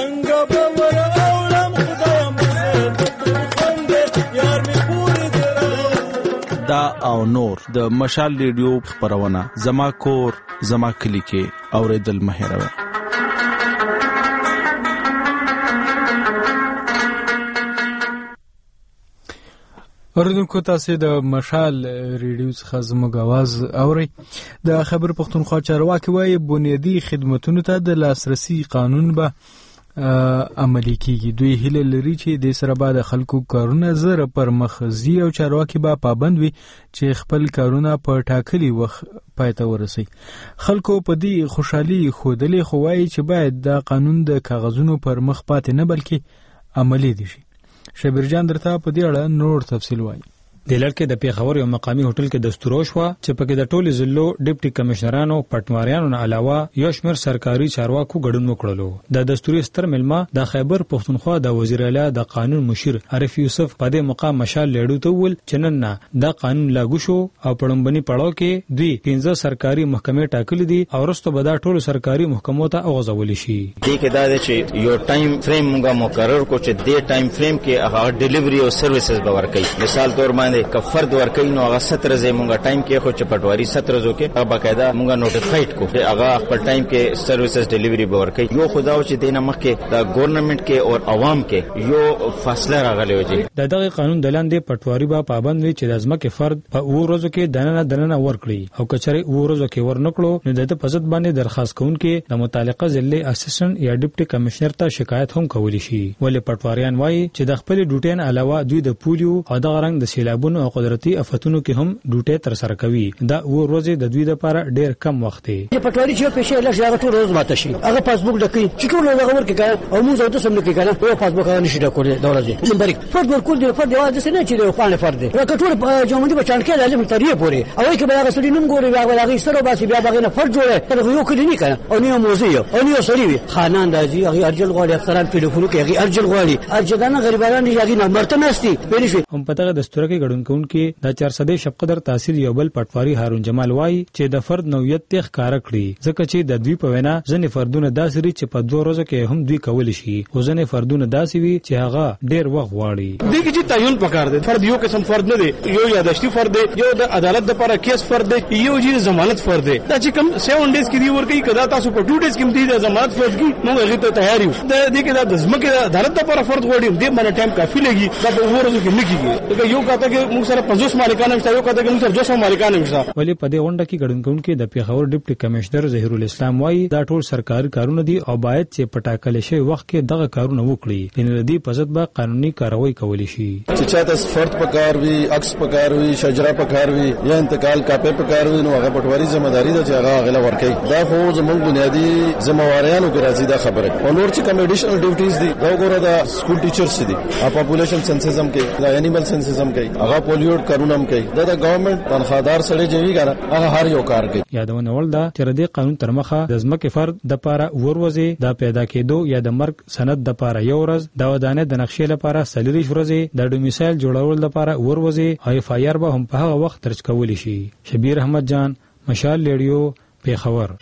دا او نور د مشال ریډیو خبرونه زما کور زما کلی کې اوریدل مهیروي. اوریدونکو تاسو د مشال ریډیو څخه زموږ आवाज اورئ. د خبر پښتونخوا چارواکي وايي بنیادی خدماتونو ته د لاسرسي قانون به عملی کیږي. دوی هیله لري چې د سره بعد خلکو کارونه زره پر مخزي او چارواکي به پابند وي چې خپل کارونه په ټاکلي وخت پاتې ورسي. خلکو په دې خوشحالي خودلې خوایي چې باید دا قانون د کاغذونو پر مخ پاتې نه بلکې عملی دي شي. شبرجان درته په دې اړه نور تفصیل وایي. د لړکې د پیښور یو مقامی هوټل کې دستور شو چې پکې د ټولو ضلعو ډیپټي کمشنرانو پټواریانو نه علاوه یو شمېر سرکاري چارواکو ګډون وکړلو. د دستوري ستر ملما د خیبر پښتونخوا د وزیر اعلی د قانون مشیر عارف یوسف په دې مقام مشال لیډو ته ول چې نن نه دا قانون لاګو شو او پړمبني پړاو کې دوی پنځه سرکاري محکمې ټاکلي دي او وروسته به دا ټولو سرکاري محکمو ته اوغځول شي. دې کې دا چې یو ټایم فریم موږ مقرر کو چې دې ټایم فریم کې هغه ډیلیوري او سرویسز به ورکړي. مثال تور باندې ک فرد ورکړي نو هغه ستر ځای مونږه ټایم کې خو چې پټواری ستر زو کې هغه باقاعده مونږه نوټیفاید کو هغه خپل ټایم کې سرویسز ډیلیوري به ورکړي. یو خداو چې دینه مخ کې د ګورنمنت کې او عوام کې یو فاصله راغلی وي. د دغه قانون د لاندې پټواری به پابند وي چې د ځمکې فرد په اوو ورځو کې دننه دننه ورکړي او کچره اوو ورځو کې ورنکړو نو د پزت باندې درخواست کوونکې د متعلقه ضلع اسسټنټ یا ډیپټي کمشنر ته شکایت هم کولی شي. ولې پټواریان وایي چې د خپل ډیوټین علاوه دوی د پولیو او د غرنګ د سیلابونو او قدرتي افتونو کې هم ډیوټي تر سره کوي. دا اوو ورځې د دوی لپاره ډېر کم وخت دی. چې پټواری چې پېښه لږ هغه ټول ورځ ماته شي هغه پاسبوک ډکې چې ټول هغه ورکې کړه او موږ زه د سم کې کړه او پاسبوک هغه نشي ډکول د ورځې نمبر یک فرد ورکول دی فرد یوازې څه نه چې د خپل فرد دی راکټ ټول جومندي په چانټ کې لازم تریه پوري او کې به هغه سړي نوم ګوري هغه هغه سره باسي بیا هغه نه فرد جوړه تر یو کلینیک او نیو موزیو او نیو سړي خانان راځي هغه ارجل غواړي اکثرا ټلیفون کې هغه ارجل غواړي ارجدانه غریبانه هغه نه مرته نستی پېښې شي. هم پته د دستور کې ګډون کوونکې د چار سده شپ قدر تاثیر یو بل پټواری هارون جمال وای چې د فرد نوعیت تخ کار کړی ځکه چې د دوی په وینا ځنې فردونه داسري چې په دوه ورځو کې هم دوی کول شي او ځنې فردونه داسي وي چې هغه ډېر وخت غواړي. دغه چې تعین پکار دی فرد یو قسم فرد نه دی یو یاداشتي فرد دی یو د عدالت لپاره کیس فرد دی یو چې ضمانت فرد دی دا چې کوم سیون ډیز کې دی ورکی کدا تاسو په ټو ډیز کې دی د ضمانت فرد کی موږ هغه ته تیار یو د دې کې د ځمکې د عدالت لپاره فرد غواړي دې باندې ټایم کافي لګي دا په ورځو کې نه کیږي دا یو کاته کې موږ سره پنځوس مالکان مشته یو کده موږ سره دوه سوه مالکان مشته. ولی په دې غونډه کې ګډون کوونکي د پیښور ډیپټي کمشنر ظهیر الاسلام وايي دا ټول سرکاري کارونه دي او باید چې په ټاکلي شوی وخت کې دغه کارونه وکړي ان ردی په ضد به قانوني کاروایی کولی شي. چې چاته فرد پکار وي عکس پکار وي شجره پکار وي یا انتقال کاپه پکار وي نو هغه پټواري ځمداري ده چې هغه غلا ورکړي. دا خو زموږ بنیادی ځمواریانو کې راځي دا خبره. او نور چې کوم اډیشنل ډیوټیز دي دا وګوره دا سکول ټیچرز دي او پاپولیشن سنسس هم کوي دا انیمل سنسس هم کوي هغه پولیو کارونه هم کوي دا د ګورنمنت تنخوادار سره جوړي ګره هغه هر یو کار کوي. یادونه ول دا چې ردی قانون تر مخه د ځمکې فرد د پاره وروزي دا پیدا کېدو یا د مرګ سند د پاره یو ورځ دا ودانه د نقشې لپاره سلیری ورځي د ډومیسایل جوړول لپاره وروزي او اف آی آر به هم په هغه وخت درج کول شي. شبیر احمد جان مشال ریډیو پیښور.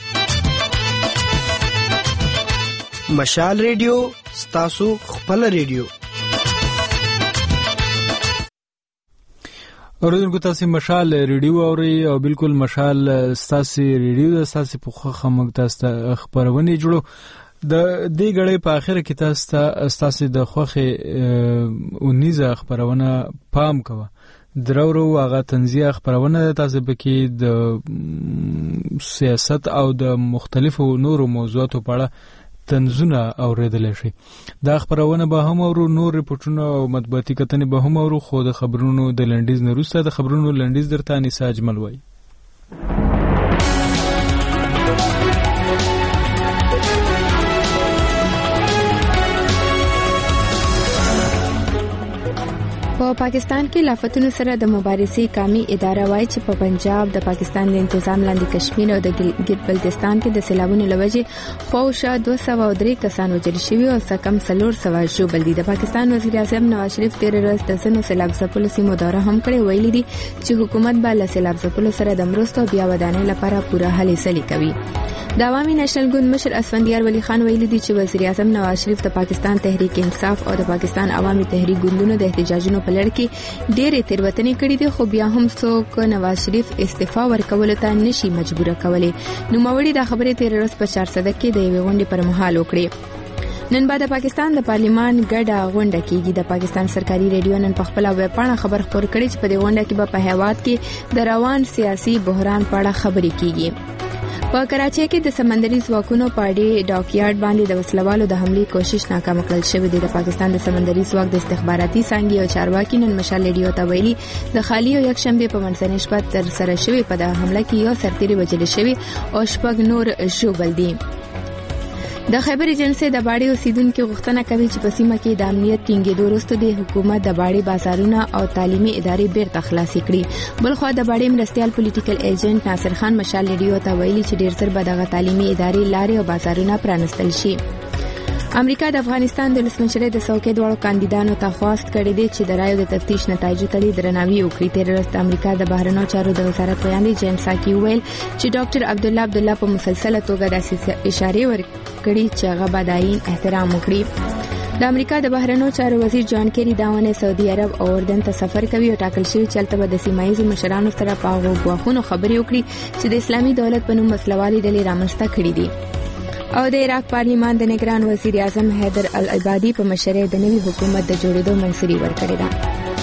مشال ریډیو ستاسو خپل ریډیو. اوریدونکو تاسو مشال ریډیو اوري او بالکل مشال ستاسو ریډیو د ستاسو په خوخه موږ تاسو خبرونه جوړو. د دې غړې په اخر کې تاسو ستاسو د خوخه اونیزه خبرونه پام کوه. درورو هغه تنزیه خبرونه تاسو بکې د سیاست او د مختلفو نورو موضوعاتو په اړه تنزونه اوریدل شي. دا خبرونه به هم او نور ریپورتونه او مطبوعاتي کتنې به هم او خو د خبرونو د لنډیز نه وروسته د خبرونو لنډیز درته نسا اجمل وای. په پاکستان کې لافتونو سره د مبارزې قومي اداره وایي چې په پنجاب د پاکستان د انتظام لاندې کشمیر او د ګلګت بلتستان کې د سیلابونو لوجې خواوشا دوه سوه او درې کسان وژل شوي او څه کم څلور سوه ژوبل دي. د پاکستان وزیر اعظم نواز شریف تېره ورځ د ځینو سیلاب ځپلو سیمو دوره هم کړې. ویلي دي چې حکومت به له سیلاب ځپلو سره د مرستو بیا ودانۍ لپاره پوره هلې ځلې کوي. د عوامي نېشنل ګوند مشر اسفندیار ولی خان ویلي دي چې وزیر اعظم نواز شریف د پاکستان تحریک انصاف او د پاکستان عوامي تحریک ګوندونو د احتجاجونو په لړ کې ډېرې تېروتنې کړې دي خو بیا هم څوک نواز شریف استعفا ورکولو ته نشي مجبوره کولی. نوموړي دا خبرې تېره ورځ په چارسده کې د یوې غونډې پر مهال وکړې. نن بعد پاکستان د پارلیمان ګډه غونډه کېږي. د پاکستان سرکاري ریډیو نن په خپله ویبپاڼه خبر خپور کړی چې په دې غونډه کې به په هیواد کې د روان سیاسي بحران په اړه خبرې کېږي. په کراچۍ کې د سمندري ځواکونو په اډې ډاکیارډ باندې د وسلوالو د حملې کوشش ناکام کړل شوې ده. د پاکستان د سمندري ځواک د استخباراتي څانګې او چارواکي نن مشال ریډیو ته ویلي د خالي او یکشنبه په منځنۍ شپه تر سره شوې په دغه حمله کې یو سرتیری وژل شوی او شپږ نور ژوبل دي. د خیبر ایجنسی د باړې اوسیدونکو غوښتنه کوي چې په سیمه کې د امنیت ټینګېدو وروسته د حکومت د باړې بازارونه او تعلیمي ادارې بیرته خلاصې کړي. بلخوا د باړې مرستیال پولیټیکل ایجنټ ناصر خان مشال ریډیو ته ویلي چې ډېر زر به دغه تعلیمي ادارې لارې او بازارونه پرانستل شي. امریکا د افغانستان د ولسمشرۍ د څوکۍ دواړو کاندیدانو ته خواست کړی دی چې د رایو د تفتیش نتایجو ته درناوی وکړي. تېره ورځ د امریکا د بهرنیو چارو د وزارت ویاندې جیم ساکي وویل چې ډاکټر عبدالله عبدالله په مسلسله توګه داسې اشارې ورکړي چې هغه به د آئین احترام وکړي. د امریکا د بهرنیو چارو وزیر جان کیری دا ونه سعودي عرب او اردن ته سفر کوي او ټاکل شوی چې هلته به د سیمه ییزو مشرانو سره په هغو ګواښونو خبرې وکړي چې د اسلامي دولت په نوم وسلوالې ډلې رامنځته کړي دي. او د عراق پارلیمان د نگران وزیر اعظم حیدر العبادي په مشرۍ د نوي حکومت د جوړېدو منظوري ورکړې ده.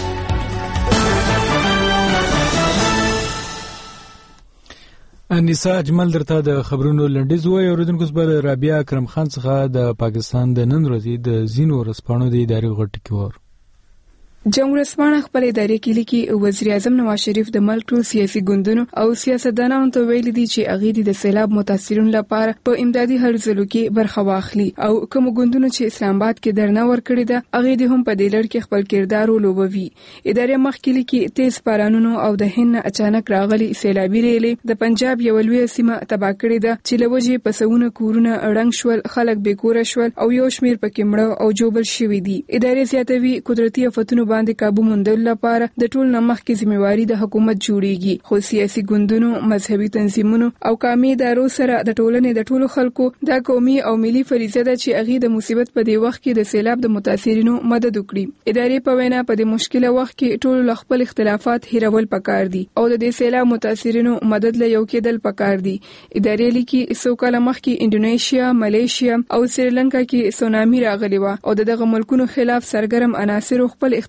انیسا اجمل درته د خبرونو لنډیز وایي. اوریدونکو زبر رابعه اکرم خان څخه د پاکستان د نن ورځې د ځینو ورځپاڼو د ادارې غټ ټکور. جمهوریت ورځپاڼه خپل ادارې کې لیکي وزیر اعظم نواز شریف د ملک ټول سیاسي ګوندونو او سیاستدانانو ته ویلي دي چې هغه د سیلاب متاثرینو لپاره په امدادي هرڅلو کې برخه واخلي او کوم ګوندونو چې اسلام آباد کې درنه ورکړي ده هغه د هم په دې لړ کې خپل کردار ولوبوي. ادارې مخکې لیکي تیز بارانونو او د هند اچانک راغلي سیلابي ریلې د پنجاب یو لوی سیمه تباہ کړې ده چې لوجې پسونه کورونه اړنګ شول خلک بیکوره شول او یو شمیر پکې مړه او جوبل شوي دي. ادارې زیاتوي قدرتي آفتونو باندې قابو موندلو لپاره د ټول نمخ کې ذمہواری د حکومت جوړیږي خو سیاسي ګوندونو مذهبي تنظیمونو او قومي ادارو سره د ټولنې د ټولو خلکو د قومي او ملي فریضه ده چې هغه د مصیبت په دی وخت کې د سیلاب د متاثرینو مدد وکړي. ادارې په وینا په دې مشکله وخت کې ټول خپل اختلافات هیرول پکار دي او د دې سیلاب متاثرینو مدد له یو کېدل پکار دي. ادارې لیکي څو کاله مخکې انډونیشیا، ملیشیا او سریلانکا کې سونامي راغلی و او دغه ملکونو خلاف سرګرم عناصر خپل اختلاف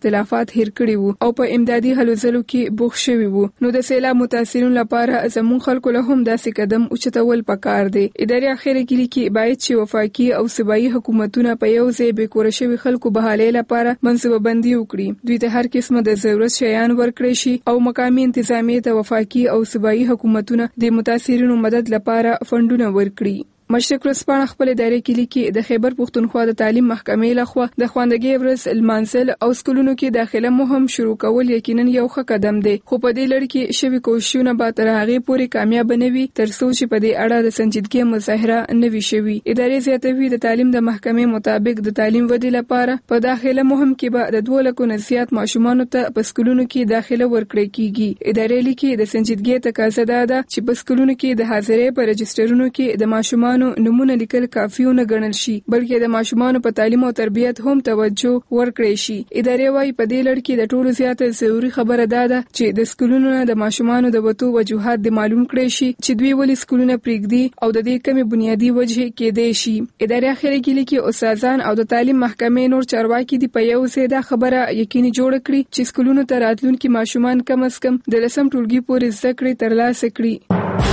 اختلافات هیر کړي وو او په امدادي هلو ځلو کې بوخ شوي وو. نو د سیلاب متاثرینو لپاره زموږ خلکو له هم داسې قدم اوچتول پکار دی. ادارې اخیری کلی کې باید چې وفاقي او صوبایي حکومتونه په یو ځای به کور شوي خلکو بحالې لپاره منصوبه بندي وکړي. دوی ته هر قسمه د ضرورت شیان ورکړي شي او مقامي انتظامیه ته وفاقي او صوبایي حکومتونه د متاثرینو مدد لپاره فندونه ورکړي. مشرق ورځپاڼه خپل ادارې کې لیکي د خیبر پښتونخوا د تعلیم محکمې لخوا د خواندګۍ ورځ المانزل او سکولونو کې داخله مهم شروع کول یقینا یو ښه قدم دی، خو په دې لړ کې شوي کوښښونه به تر هغې پورې کامیاب نه وي تر څو چې په دې اړه د سنجیدګۍ مظاهره نه وي شوي. ادارې زیاتوي د تعلیم د محکمې مطابق د تعلیم ودې لپاره په داخله مهم کې به د دوه لکو نه زیات ماشومانو ته په سکولونو کې داخله ورکړل کیږي. ادارې لیکي د سنجیدګۍ تقاضا ده چې په سکولونو کې د حاضرۍ په رجسټرونو کې د ماشومان نمونه لیکل کافي نه ګڼل شي، بلکې د ماشومانو په تعلیم او تربیت هم توجه ورکړي شي. ادارې وايي په دې لړ کې د ټولو زیاته ضروري خبره ده چې د سکولونو نه د ماشومانو د وتو وجوهات د معلوم کړي شي چې دوی ولې سکولونه پریږدي او د دې کمی بنیادی وجه کېدای شي. ادارې اخیری کې لیکي استادان او د تعلیم محکمې نور چارواکي دی په یو ځای دا خبره یقیني جوړ کړي چې سکولونو ته راتلونکي ماشومان کم از کم د لسم ټولګي پورې زده کړې ترلاسه کړي.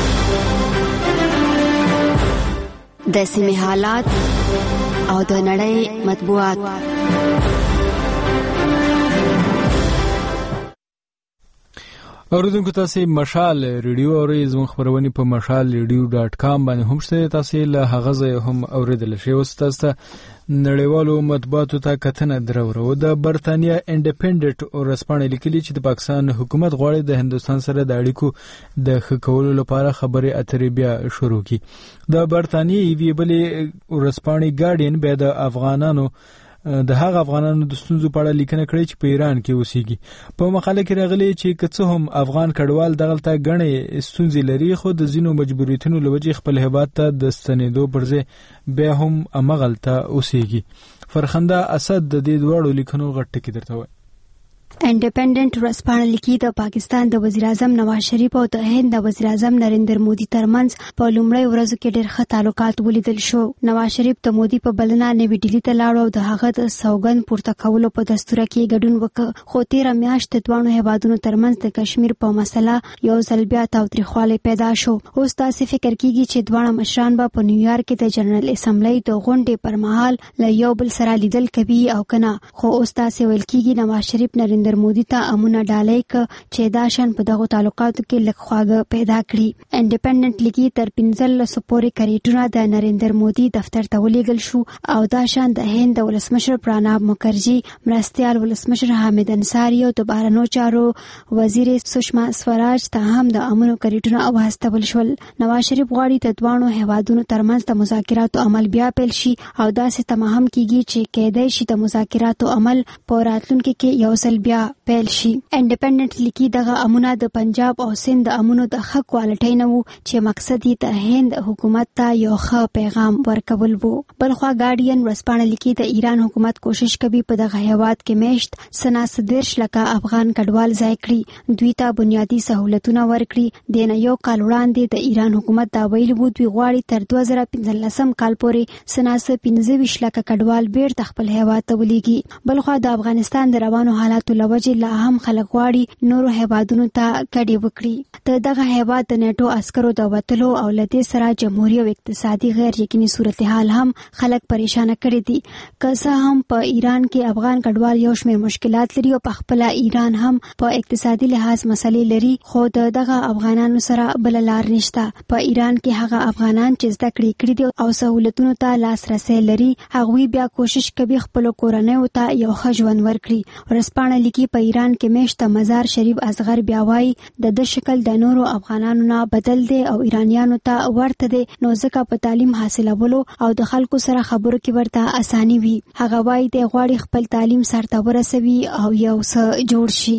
د سیمې حالات او د نړۍ مطبوعات. اوریدونکو تاسو مشال ریډیو اورئ، زموږ خبرونه په مشال ریډیو ډاټ کام باندې هم شته، تاسو له هغه ځای هم اوریدل شئ. اوس تاسو نړیوالو مطبوعاتو ته کتنه درورو. د برتانیا انډیپندنت ورځپاڼه لیکلي چې د پاکستان حکومت غواړي د هندستان سره د اړیکو د ښه کولو لپاره خبرې اترې بیا شروع کړي. د برتانیا یوې بلې ورځپاڼې ګارډین بیا د افغانانو د هغه افغانانو د ستونزو په اړه لیکنه کړې چې په ایران کې اوسېږي. په مقاله کې راغلي چې که څه هم افغان کډوال دغلته غنې ستونزې لري، خو د ځینو مجبوریتونو له وجې خپل هیواد ته د ستنېدو پر ځای بیا هم همغلته اوسېږي. فرخنده اسد د دې دواړو لیکنو غټ ټکی درته وایي. انډیپندنت ورځپاڼه لیکي د پاکستان د وزیر اعظم نواز شریف او د هند د وزیر اعظم نریندر مودي ترمنځ په لومړۍ ورځو کې ډېر ښه تعلقات ولیدل شو. نواز شریف د مودي په بلنه نوې ډیلي ته لاړ او د هغه د سوګند پورته کولو په دستور کې ګډون وکړ، خو تیره میاشت د دواړو هیوادونو ترمنځ د کشمیر په مسله یو ځل بیا تاوتریخوالی پیدا شو. اوس داسې فکر کیږي چې دواړه مشران به په نیویارک کې د جنرال اسمبلی د غونډې پر مهال له یو بل سره لیدل کوي او کنه، خو اوس داسې ویل کیږي نواز شریف نریندر مودي ته امونه ډالۍ ک چې دا شان په دغه تعلقاتو کې لږ خواږه پیدا کړي. انډیپندنت لیکي تر پنځلس پورې کریټونه د نریندر مودي دفتر ته ولېږل شو او دا شان د هند د ولسمشر پراناب مکرجي، مرستیال ولسمشر حامد انصاري او د بهرنیو چارو وزیر سشما سوراج ته هم د امونو کریټونه واستول شول. نواز شریف غواړي د دوانو هیوادونو ترمنځ د مذاکراتو عمل بیا پیل شي او داسې تمام کیږي چې کېدای شي د مذاکراتو عمل په راتلونکي کې یو ځل بیا پیل شي. انډیپندنت لیکي دغه امونه د پنجاب او سند د امونو د ښه کوالټۍ نه وو چې مقصد یې د هند حکومت ته یو ښه پیغام ورکول وو. بلخوا ګارډین ورځپاڼه لیکي د ایران حکومت کوشش کوي په دغه هیواد کې میشت سناس دیرش لکه افغان کډوال ځای کړي، دوی ته بنیادی سہولتونه ورکړي. د نه یو کال وړاندې د ایران حکومت دا ویلي وو دوی غواړي تر دوه زره پنځلسم کال پورې سناس پنځه ویشت لکه کډوال بیرته خپل هیواد ته ولیږي. بلخوا د افغانستان د روانو حالاتو له وجې لا هم خلک غواړي نورو هیوادونو ته کډې وکړي. د دغه هیواد د نیټو عسکرو د وتلو او له دې سره جمهوریت او اقتصادي غیر یقیني صورتحال هم خلک پریشان کړي دي. که څه هم په ایران کې افغان کډوال یو شمېر مشکلات لري او په خپل ایران هم په اقتصادي لحاظ مسلې لري، خو د دغه افغانانو سره بل لار نشته. په ایران کې هغه افغانان چې زده کړې کړي دي او سہولتونو ته لاسرسي لري، هغوی بیا کوشش کوي خپل کورنیو ته یو ښه ژوند ورکړي. ورځپاڼه لیکي په ایران کې میشت مزار شریف اصغر بیا وایي د د شکل د نورو افغانانو نه بدل دی او ایرانیانو ته ورته دی، نو ځکه په تعلیم حاصلولو او د خلکو سره خبرو کې ورته اساني وي. هغه وایي دی غواړي خپل تعلیم سرته ورسوي او یو څه جوړ شي.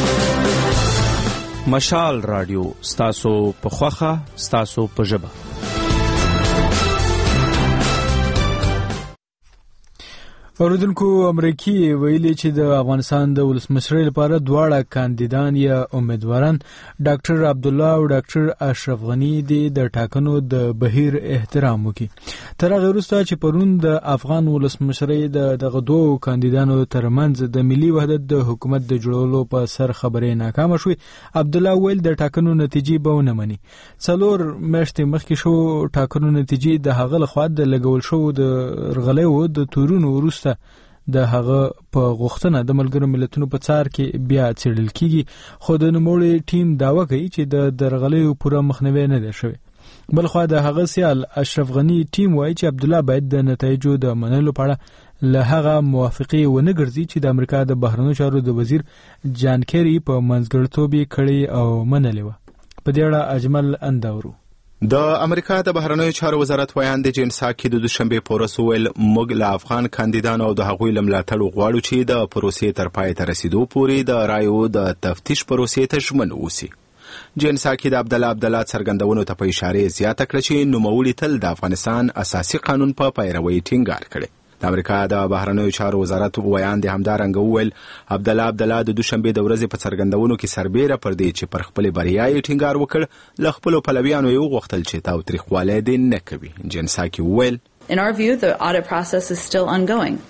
مشال رادیو ستاسو په خوخه ستاسو په ژبه. اوریدونکو امریکای ویلي چې د افغانستان د ولسمشرۍ لپاره دواړه کاندیدان یا امیدواران ډاکټر عبدالله او ډاکټر اشرف غنی د ټاکنو د بهیر احترام وکړي. تر هغه وروسته چې پرون د افغان ولسمشرۍ د دغه دوو کاندیدانو ترمنځ د ملي وحدت د حکومت د جوړولو په سر خبرې ناکامه شوې، عبدالله ویل د ټاکنو نتیجې به ونه مني. څلور میاشتې مخکې شو ټاکنو نتیجې د هغه لخوا د لګول شوو د رغلیو د تورونو وروسته د هغه په غوښتنه د ملګرو ملتونو په څار کې بیا څېړل کیږي، خو د نوموړي ټیم دعوه کوي چې د درغلیو پوره مخنیوی نه دی شوی. بلخوا د هغه سیال اشرف غنی ټیم وایي چې عبدالله باید د نتایجو د منلو په اړه له هغه موافقې ونه ګرځي چې د امریکا د بهرنیو چارو د وزیر جان کیری په منځګړیتوب یې کړې او منلې وه. په دې اړه اجمل اندورو. د امریکا د بهرنیو چارو وزارت ویان د جن ساکي د دوشنبه پورس ویل موږ له افغان کاندیدانو او د هغوی لملاتړ غواړو چې د پروسې تر پای ته رسیدو پورې د رایو د تفتیش پروسې ته ژمن اوسي. جن ساکي د عبدالله عبدالله څرګندونو ته په اشاره زیاته کړه چې نوموړي تل د افغانستان اساسي قانون په پیروي ټینګار کړی. د امریکا د بهرنیو چارو وزارت ویان د همدارنګه وویل عبدالله عبدالله د دوشنبه د ورځې په څرګندونو کې سربیره پر دې چې پر خپل بریا یې ټینګار وکړ، له خپلو پلویانو یې وغوښتل چې تاوتریخوالی دې نه کوي. جن ساکي وویل In our view, the audit process is still ongoing.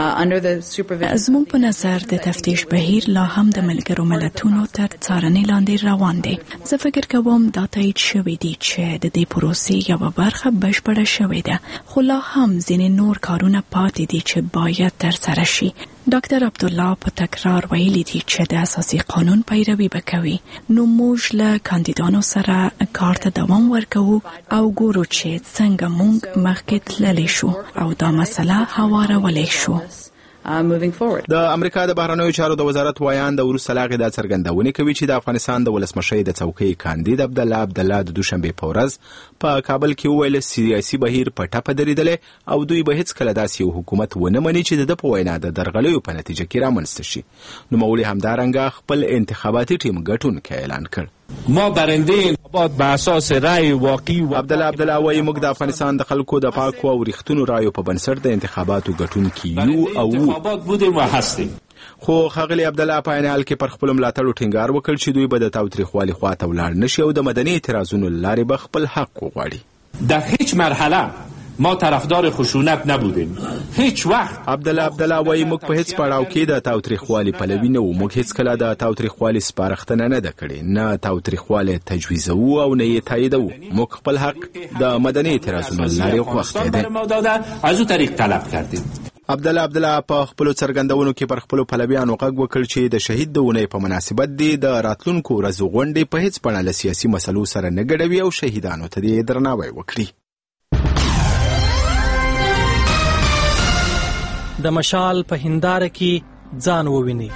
زموږ په نظر د تفتیش بهیر لا هم د ملګرو ملتونو تر څارنې لاندې روان دی. زه فکر کوم دا تایید شوی دی چې د دې پروسې یوه برخه بشپړه شوې ده، خو لا هم ځینې نور کارونه پاتې دي چې باید ترسره شي. ډاکټر عبدالله په تکرار ویلي دي چې د اساسي قانون پیروي به کوي. نو موږ له کاندیدانو سره کار ته دوام ورکوو او ګورو چې څنګه موږ مخکې تللی شو او دا مسله هوارولی شو. د امریکا د بهرنیو چارو د وزارت ویان د وروسته له هغې دا څرګندونې کوي چې د افغانستان د ولسمشرۍ د څوکۍ کاندید عبدالله عبدالله د دوشنبې په ورځ په کابل کې وویل سیاسي بهیر په ټپه درېدلی او دوی به هیڅکله داسې یو حکومت ونه مني چې د ده په وینا د درغلیو په نتیجه کې رامنځته شي. نوموړي همدارنګه خپل انتخاباتي ټیم ګټونکی اعلان کړ. ما برنده انتخابات به اساس رأی واقعي عبدالله عبدالله وایي موږ د افغانستان د خلکو د پاکو او ریښتونو رایو په بنسټ د انتخاباتو ګټونکي یو او انتخابات بودیم و هستیم. خو ښاغلي عبدالله په عین حال کې پر خپلو ملاتړو ټینګار وکړ چې دوی به د تاوتریخوالي خواته ولاړ نشي او د مدني اعتراضونو له لارې به خپل حق وغواړي. در هیچ مرحله ما طرفدار خشونت نبودیم. هیچ وقت عبدالله عبدالله وایي موږ په هیڅ پړاو کې د تاوتریخوالي پلوي نه وو. موږ هیڅکله د تاوتریخوالي سپارښتنه نه ده کړې، نه تاوتریخوالی تجویزوو او نه یې تاییدوو. موږ خپل حق د مدني اعتراضونو له لارې غوښتی دی. از او طریق طلب کردیم. عبدالله عبدالله په خپلو څرګندونو کې پر خپلو پلویانو غږ وکړ چې د شهید د اونۍ په مناسبت دی د راتلونکو ورځو غونډې په هیڅ بڼه له سیاسي مسلو سره نه ګډوي او شهیدانو ته دې درناوی وکړي. د مشال په هنداره کې ځان وویني.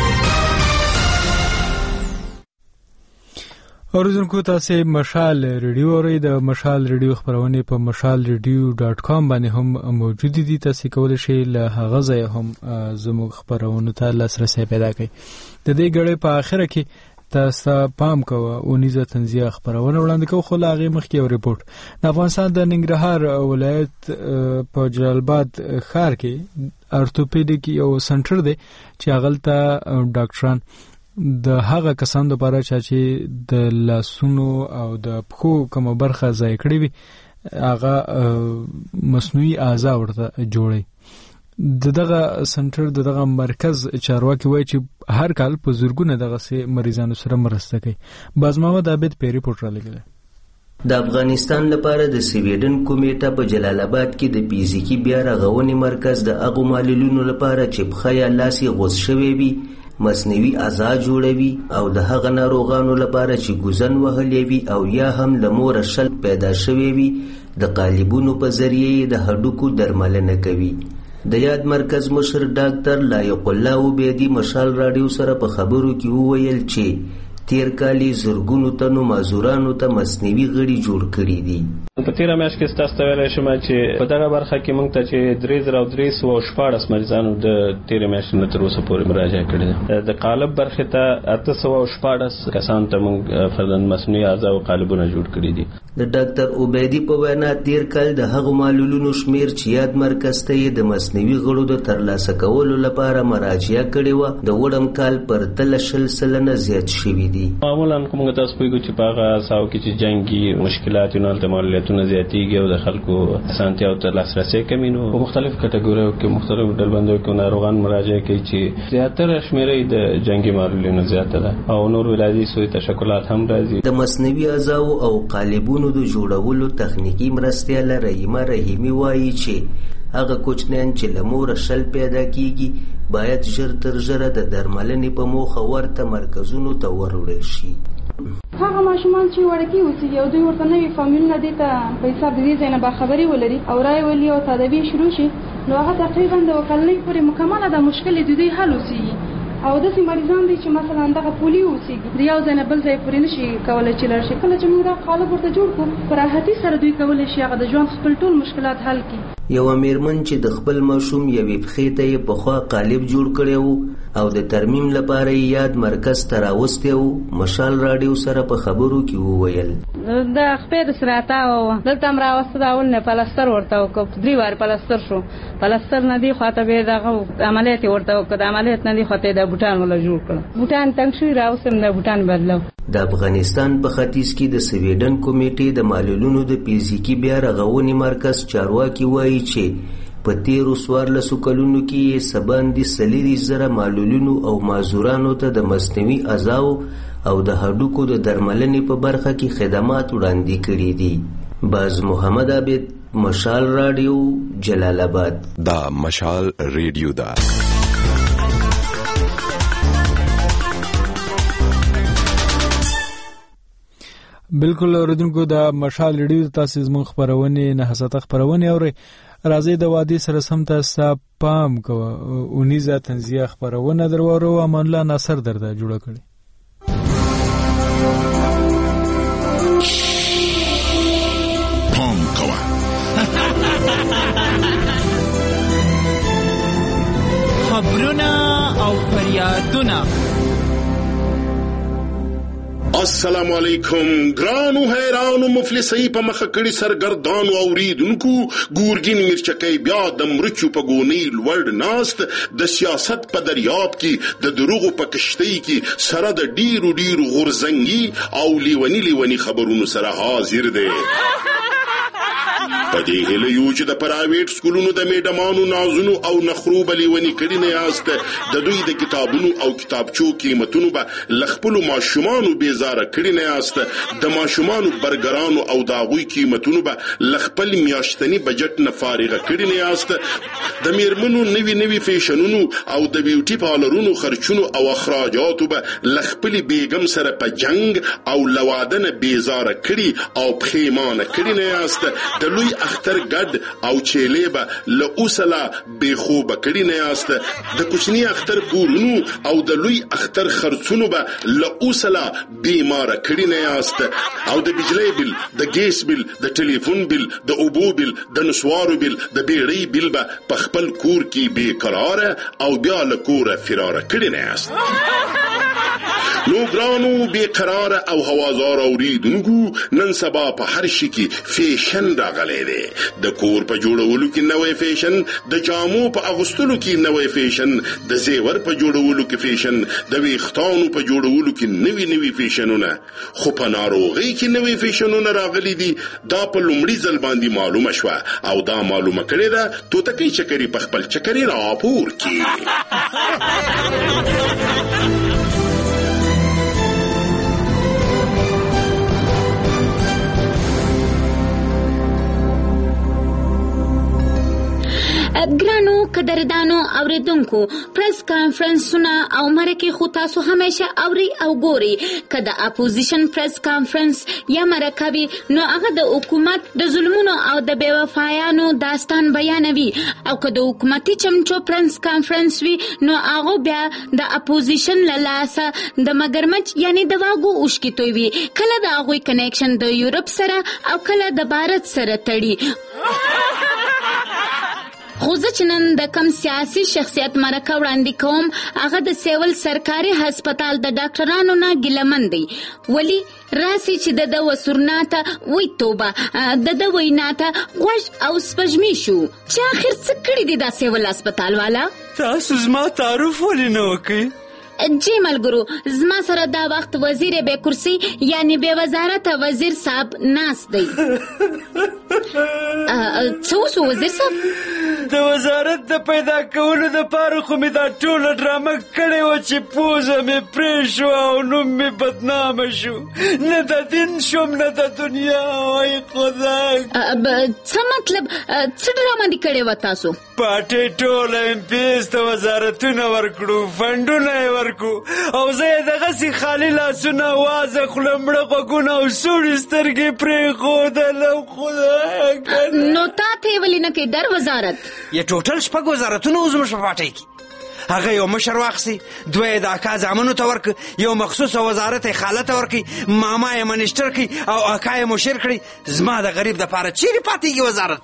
اوریدونکو تاسو مشال ریډیو اورئ. د مشال ریډیو خبرونه په مشال ریډیو ډاټ کام باندې هم موجود دي. تاسو کولی شئ له هغه ځای هم زموږ خبرونه ته لاسرسی پیدا کړئ. د دې غړې په اخره کې تاسو پام کوه اونیزه تنزیه خبرونه وړاندې کوو، خو لا غي مخکې یو ریپورت. د افغانستان د ننګرهار ولایت په جلال آباد ښار کې ارتوپیډیک یو سنټر دی چې هغلته ډاکټران د هغه کسانو لپاره چې د لاسونو او د پښو کومه برخه ځای کړې وي هغه مصنوعي اعضا ورته جوړي. د دغه سنټر د دغه مرکز چارواکي وایي چې هر کال په زرګونه دغه سي مریضانو سره مرسته کوي. باز محمد عابد په ریپورت را لګل. د افغانستان لپاره د سویډن کمیټه په جلال آباد کې د فزیکی بیا رغونې مرکز د هغو معلولینو لپاره چې پښه یا لاس یې غوڅ شوی وي مصنوعي اعضا جوړوي او د هغه ناروغانو لپاره چې ګوزن وهلی وي او یا هم له موره شل پیدا شوی وي د قالبونو په ذریعه د هډوکو درملنه کوي. د یاد مرکز مشر ډاکټر لایق الله عبیدی مشال رادیو سره په خبرو کې وویل چې تیر کال زرګونو تنو مازورانو ته مصنوعي غړي جوړ کړي دي. په تیره میاشت کې تاسو ته ویلی شم چې په دغه برخه کې موږ ته چې درې زره او درې سوه شپاړس مریضانو د تیرې میاشتې نه تر اوسه پورې مراجعه کړې ده. د قالب برخې ته اته سوه شپاړس کسانو ته موږ فرداً مصنوعي اعضا او قالبونه جوړ کړي دي. د ډاکټر عبیدي په وینا تیر کال د هغو معلولونو شمیر چې یاد مرکز ته یې د مصنوعي غړو د ترلاسه کولو لپاره مراجعه کړې وه د وړم کال پرتله شل سلنه زیات شوي دي. معمولا موږ تاسو پوهېږو چې په هغه ساحو کې چې جنګي مشکلات وي نو هلته معلولیتونه زیاتېږي او د خلکو اسانتیاو ته لاسرسی کمي نو په مختلفو کټګوریو کې مختلفو ډلبندیو کې ناروغان مراجعه کوي چې زیاتره شمېره د جنګي معلولینو زیاته ده او نور ولادي سوی تشکلات هم راځي. د مصنوعي اعضاو او قالبونو د جوړولو تخنیکی مرستیاله رحیمه رحیمي وایي چې هغه کوچنیان چې له موره شل پیدا کیږي باید ژر تر ژره د درملنې په موخه ورته مرکزونو ته وروړل شي. هغه ماشومان چې وړکي اوسېږي او دوی ورته نوي فامیلونه دې ته په حساب د دې ځای نه باخبري ولري او رایې ولي او تدابیر شروع شي نو هغه تقریبا د وکلنۍ پورې مکمله د مشکل د دوی حل اوسېږي. او داسې مریضان دي چې مثلا دغه پولیو اوسېږي د یو ځای نه بل ځای پورې نشي کولی چې لاړ شي. کله چې موږ دا قالب ورته جوړ کړو په راحتي سره دوی کولی شي هغه د ژوند خپل ټول مشکلات حل کړي. یوه میرمن چې د خپل ماشوم یوې پښې ته یې پخوا قالب جوړ کړی و او د ترمیم لپاره یې یاد مرکز ته راوستی و مشال راډیو سره په خبرو کې وویل د خپې د سراته و دلته م راوسته دا اول نه پلستر ورته وکړو درې وارې پلستر شو پلستر نه دې خواته بیا دغه عملیات یې ورته وکړو د عملیات نه دې خواته یې د بوټان وله جوړ کړو بوټان تنګ شوي راوستم د بوټان بدلو. د افغانستان په ختیځ کې د سویډن کمیټې د معلولینو د فزیکي بیا رغونې مرکز چارواکي وایي چې په تیرو څوارلسو کلونو کې یې څه باندې څلېرویشت زره معلولینو او معذورانو ته د مصنوعي اعضاو او د هډوکو د درملنې په برخه کې خدمات وړاندې کړي دي. باز محمد عابد، مشال راډیو، جلال آباد. دا مشال ریډیو دا بالکل اوریدونکو د مشال ریډیو تاسو زموږ خبرونه نه حساسه خبرونه اوري راځي د وادي سره سم تاسو پام کوه اونیزه تنزیه خبرونه درورو امان الله ناصر درته جوړ کړي. پام کوه خبرونه او فریادونه. السلام علیکم ګرانو حیرانو مفلسۍ په مخه کړي سرګردانو اوریدونکو ګورګین مرچکۍ بیا د مرچو په ګونۍ لوړ ناست د سیاست په دریاب کې د دروغو په کشتۍ کې سره د ډیرو ډیرو غورځنګي او لیونی لیونی خبرونو سره حاضر دی. په دې هیله یو چې د پرایویټ سکولونو د میډمانو نازونو او نخرو به لیونی کړي نه یاست د دوی د کتابونو او کتابچو قیمتونو به له خپلو ماشومانو بیزاره کړي نه یاست د ماشومانو برګرانو او د هغوی قیمتونو به له خپل میاشتني بجټ نه فارغه کړي نه یاست د میرمنو نوي نوي فیشنونو او د بیوټي پارلرونو خرچونو او اخراجاتو به له خپلې بیګم سره په جنگ او له واده نه بیزاره کړي او پښیمانه کړي نه یاست د لوی اختر ګډ او چیلې به له اوسله بې خوبه کړي نه یاست د کوچني اختر کورونو او د لوی اختر خرڅونو به له اوسله بیماره کړي نه یاست او د بجلی بل د ګیس بل د ټلیفون بل د اوبو بل د نسوارو بل د بیړۍ بل به په خپل کور کې بې قراره او بیا له کوره فراره کړي نه یاست. نو ګرانو بې قراره او هوازار اوریدونکو نن سبا په هر شي کې فیشن راغلی دی. د کور په جوړولو کې نوی فیشن، د جامو په اغوستلو کې نوی فیشن، د زیور په جوړولو کې فیشن، د ویښتانو په جوړولو کې نوي نوي فیشنونه. خو په ناروغۍ کې نوي فیشنونه راغلي دي. دا په لومړي ځل باندې معلومه شوه او دا معلومه کړې ده توتکۍ چکري په خپل چکري راپور کې. ګرانو قدردانو اوریدونکو پریس کانفرنسونه او مرکې خو تاسو همیشه اوري او ګوري که د اپوزیشن پریس کانفرنس یا مرکه وي نو هغه د حکومت د ظلمونو او د بېوفایانو داستان بیانوي او که د حکومتي چمچو پریس کانفرنس وي نو هغه بیا د اپوزیشن له لاسه د مګرمچ یعنی د واګو اوښکې تویوي کله د هغوی کنیکشن د یورپ سره او کله د بھارت سره تړي خو زه چې نن د کم سیاسي شخصیت مرکه وړاندې کوم هغه د سیول سرکاري هسپتال د ډاکټرانو نه ګیلمن دی ولې راسي چې د ده وسورنا ته وی توبه د ده وینا ته غوږ او سپژمي شو چې آخر څه کړي دي دا سیول هسپتال والا تاسو زما تعارف ولې نه وکړئ جی ملګرو زما سره دا وخت وزیر بے کرسی یعنی بے وزارت وزیر صاحب ناس دی څه وشو وزیر صاحب د وزارت د پیدا کولو دپاره خو مې دا ټوله ډرامه کړې وه چې پوزه مې پرې شوه او نوم مې بدنامه شو نه د دین شوم نه د دنیا وای خدای څه مطلب څه ډرامه دې کړې وه تاسو پاټې ټوله ایم پی ایس ته وزارتونه ورکړو فنډونه یې ورکړو او زه یې دغسې خالي لاسونه وازه خوله مړه غوږونه او سوړې سترګې پرېښودلم خدای نو تا ته یې ولې نه کوي در وزارت یا ټوټل شپږ وزارتونه اوس زموږ په پاټۍ کې هغه یو مشر واخیستې دوه یې د اکا زامنو ته ورکړه یو مخصوصه وزارت یې خاله ته ورکړي ماما یې منیسټر کړي او اکا یې مشر کړي زما د غریب دپاره چیرې پاتېږي وزارت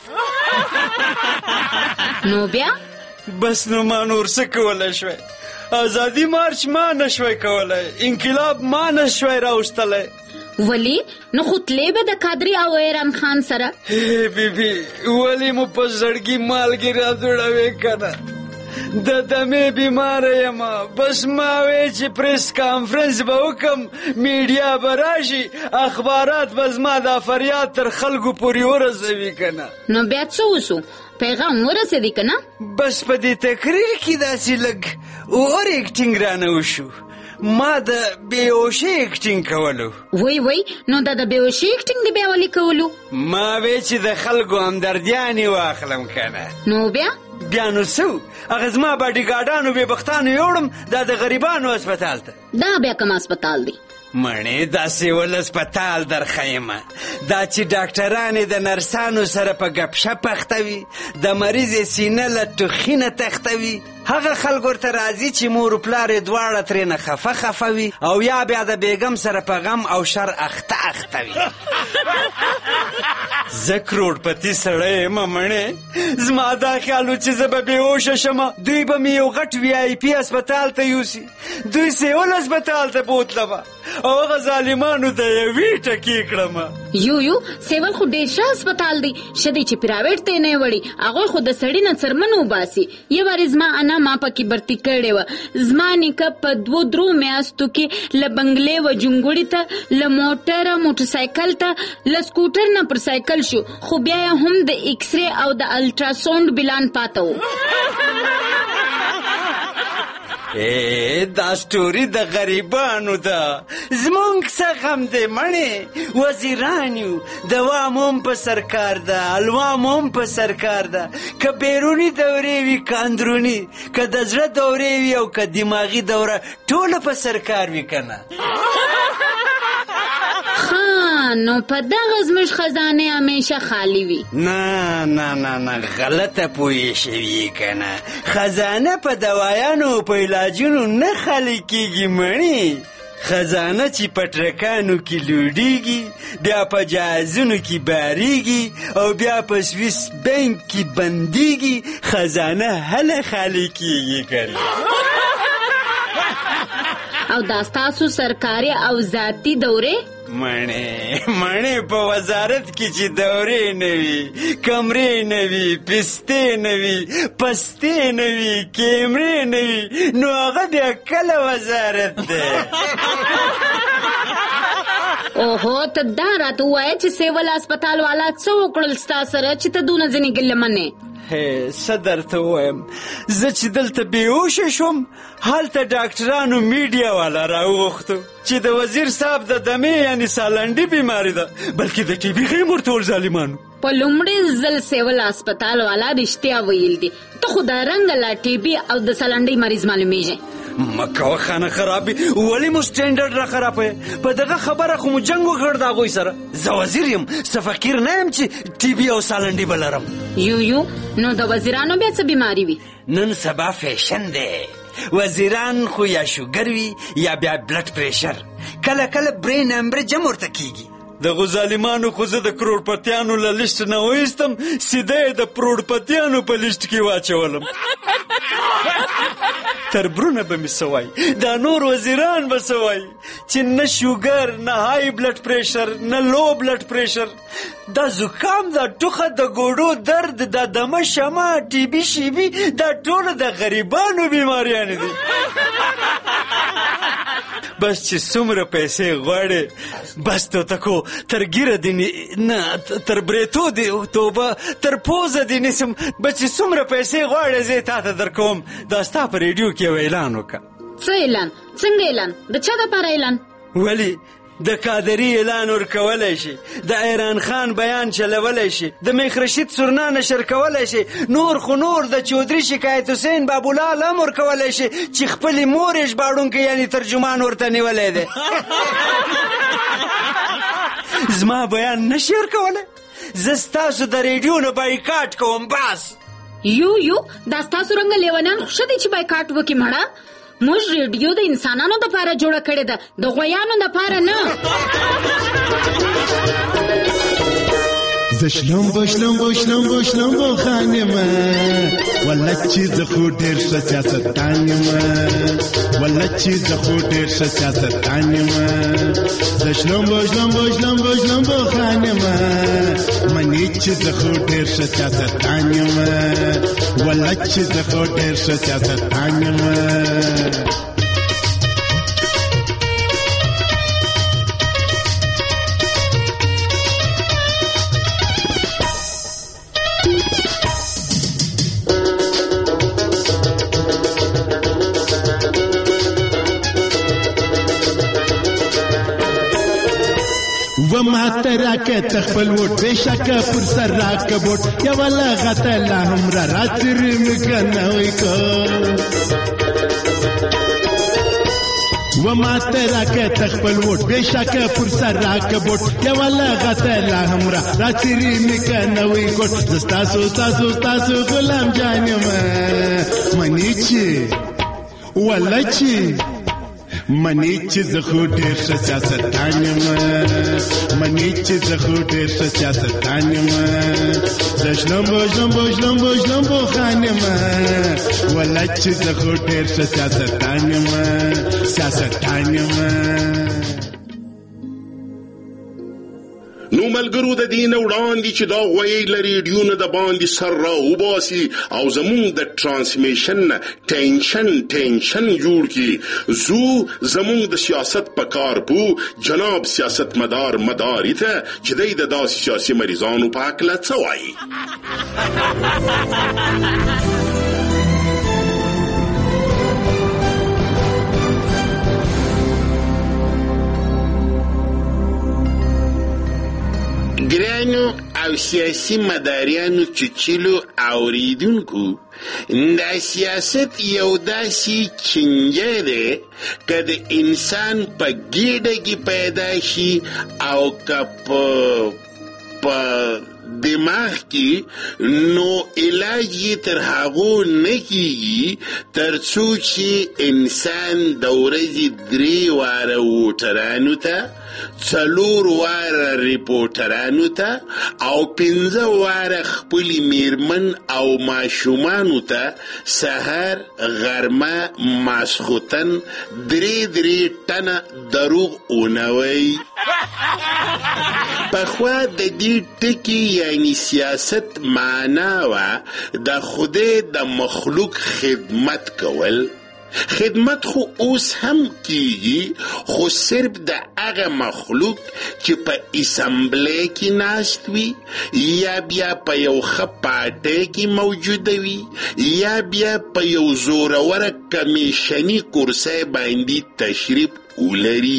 نو بیا بس نو ما نور څه کولی شوی ازادي مارچ ما نه شوی کولی انقلاب ما نه شوی راوستلی ولی نو خو تلې به د قادري او ایران خان سره بیبي ولی مو په زړګي مالګې راځوړوې که نه د دمې بیماره یم بس ما وی چې پریس کانفرنس به وکم میډیا به راشي اخبارات به زما دا فریاد تر خلکو پورې ورسوي که نه نو بیا څه وشو پیغام ورسېدی که نه بس په دې تقریر کې داسې لږ اور اکټینګ رانه وشو ما د بېهوشۍ اکټینګ کولو وی وی نو دا د بېهوشۍ اکټینګ د بیا ولې کولو ما وی چې د خلکو همدردیانې واخلم که نه نو بیا بیا نو څه هغه زما باډیګارډانو بېبختانو یوړم دا د غریبانو اسپتال ته دا بیا کوم اسپتال دی مڼې دا سیول اسپتال درښیمه دا چې ډاکټرانې د نرسانو سره په ګپ شپ اخته وي د مریض سینه له ټوخي تختوي هغه خلکو ورته راځي چې مور و پلار یې دواړه ترېنه خفه خفه وي او یا بیا د بیګم سره په غم او شر اخته اخته وي زه کروړپتي سړی یم مڼې زما دا خیال و چې زه به بېهوشه شمه دوی به مې یو غټ وي آی پي اسپتال ته یوسي دوی سیول اسپتال ته بوتلمه او هغه ظالمانو ته یوې ټکې کړمه یو یو سیول خو ډېر ښه اسپتال دی ښه دی چې پرایویټ ته یې نه وړي هغوی خو د سړي نه څرمن وباسي یو وارې زما انا ما پکې برتي کړې وه زما نیکه په دوو درو میاشتو کې له بنګلې و جونګوړي ته له موټره موټرسایکل ته له سکوټر نه پر سایکل شو خو بیا یې هم د ایکسرې او د الټراساونډ بلان پاته و ای دا سټوري د غریبانو ده زمونږ څه غم دی مڼې وزیران یو دوام هم په سرکار ده الوام هم په سرکار ده که بیروني دورې وي که اندروني که د زړه دورې وي او که دماغي دوره ټوله په سرکار وي که نه نو په دغه زموږ خزانې همیشه خالی وي نه نه نه نه غلطه پوهې شوي که نه خزانه په دوایانو او په علاجونو نه خالی کېږي مڼې خزانه چې په ټرکانو کې لوډېږي بیا په جهازونو کې بارېږي او بیا په سویس بینک کې بندېږي خزانه هله خالی کېږي که نه او دا ستاسو سرکاري او ذاتي دورې مڼې مڼې په وزارت کې چې دورې نه وي کمرې نه وي پستې نه وي پستې نه وي کیمرې نه وي نو هغه بیا کله وزارت دی اوهو ته دا راته ووایه چې سیول هسپتال والا څه وکړل ستا سره چې ته دونه ځینې ګله منې؟ هې څه درته ووایم، زه چې دلته بېهوشه شوم هلته ډاکټرانو میډیا والا راوغوښتو چې د وزیر صاحب د دمې یعنې سالنډي بیماري ده، بلکې د ټي بي غیم ورته ول ظالمانو. په لومړي ځل سیول هسپتال والا رښتیا ویل دي، ته خو دا رنګه لا ټي بي او د سالنډۍ مریض معلومیږي. مکوه خانه خرابي، ولې مو سټینډرډ را خرابوې؟ په دغه خبره خو مو جنګ وکړ د هغوی سره. زه وزیر یم، څه فقیر نه یم چې ټي بي او سالنډي به لرم. یو یو نو د وزیرانو بیا څه بیماري وي؟ نن سبا فیشن دی، وزیران خو یا شوګر وي یا بیا بلډ پریشر، کله کله برین امبرج هم ورته کیږي. دغه ظالمانو خو زه د کروڑپتیانو له لیست نه وایستم، سیده یې د پروړپتیانو په لیست کې واچولم. تربرونه به مې څه وایي، دا نور وزیران به څه وایي چې نه شوګر نه های بلډ پریشر نه لو بلډ پریشر، دا زکام دا ټوخه د ګوډو درد دا دمه شمه ټي بي شیبي دا ټوله د غریبانو بیماریانې دي. بس چې څومره پیسې غواړې بس تو تکو تر ګیره دې نه تر بریتو دې توبه تر پوزه دې نیسم، بس چې څومره پیسې غواړې زه تا ته درکوم. دا ستا په ریډیو کې یو اعلان وکړه. څه اعلان؟ څنګه اعلان؟ د چا دپاره اعلان؟ ولې د قادري اعلان ورکولی شي، د ایران خان بیان چلولی شي، د میخ رشید سرنا نشر کولی شي، نور خو نور د چودري شکایت حسین بابولال هم ورکولی شي چې خپلې مور یې ژباړونکی یعنې ترجمان ورته نیولی دی. زما بیان نشي ورکولی؟ زه ستاسو د ریډیو نه بایکاټ کوم. بس یو یو دا ستاسو رنګه لیونیان ښه دی چې بایکاټ وکړي. مړه موږ ریډیو د انسانانو دپاره جوړه کړې ده، د غویانو دپاره نه. زه شلمبو شلمبو شلمبو شلمبو خانمه، والله چې زه خو ډېر ښه سیاستدان یمه، والله چې زه خو ډېر ښه سیاستدان یمه. زه شلمبو شلمبو شلمبو شلمبو خانمه، منې چې زه خو ډېر ښه سیاستدان یمه، والله چې زه خو ډېر ښه سیاستدان یمه. وما تراکه تخپل وټ بشکه پر سر راکه بوټ یا ولا غته لا همرا راتر مکنه وای کو. وما تراکه تخپل وټ بشکه پر سر راکه بوټ یا ولا غته لا همرا راتر مکنه وای کو. زستا سو تاسو تاسو غلام جانم منی چی ولا چی منی چې زه خو ډېر ښه سیاستدان یم، منی چې زه خو ډېر ښه سیاستدان یم. زه شلمبو شلمبو شلمبو شلمبو خان یم، والله چې زه خو ډېر ښه سیاستدان یم، سیاستدان یم. نو ملګرو د دې نه وړاندې چې دا غویی له ریډیو نه د باندې سر را وباسي او زمونږ د ټرانسمیشن نه ټینشن ټینشن جوړ کړي، زو زمونږ د سیاست په کار پو جناب سیاست مدار مداري ته چې دی د داسې سیاسي مریضانو په هکله څه وایي. ګرانو او سیاسي مداریانو چچلو اوریدونکو، دا سیاست یو داسې چنجه دی که د انسان په ګیډه کې پیدا شي او که په په دماغ کې، نو علاج یې تر هغو نه کیږي تر څو چې انسان د ورځې درې واره ووټرانو ته، څلور واره ریپورټرانو ته او پنځه واره خپلې میرمن او ماشومانو ته سهار غرمه ماسخوتن درې درې ټنه دروغ اونوي. پخوا د دې ټکي یعنی سیاست معنا وه د خدای د مخلوق خدمت کول، خدمت خو اوس هم کیږي، خو صرف د هغه مخلوق چې په اسمبلی کې ناست وي، یا بیا په یو ښه پارټۍ کې موجوده وي، یا بیا په یو زوروره کمیشني کرسۍ باندې تشریف ولري.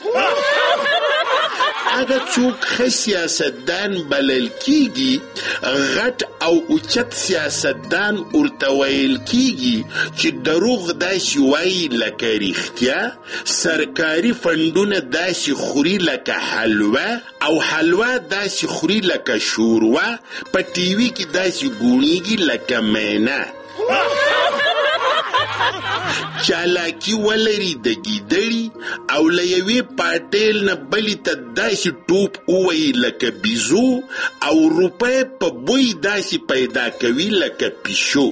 هغه څوک ښه سیاستدان بلل کیږي، غټ او اوچت سیاستدان ورته ویل کیږي چې دروغ داسې وایي لکه رښتیا، سرکاري فنډونه داسې خوري لکه حلوه، او حلوه داسې خوري لکه شوروا، په ټي وي کې داسې ګونیږي لکه مینا. چالاکی ولري د ګیدړي، او له یوې پاټیل نه بلې ته داسې ټوپ ووایي لکه بیزو، او روپۍ په بوی داسې پیدا کوي لکه پیشو.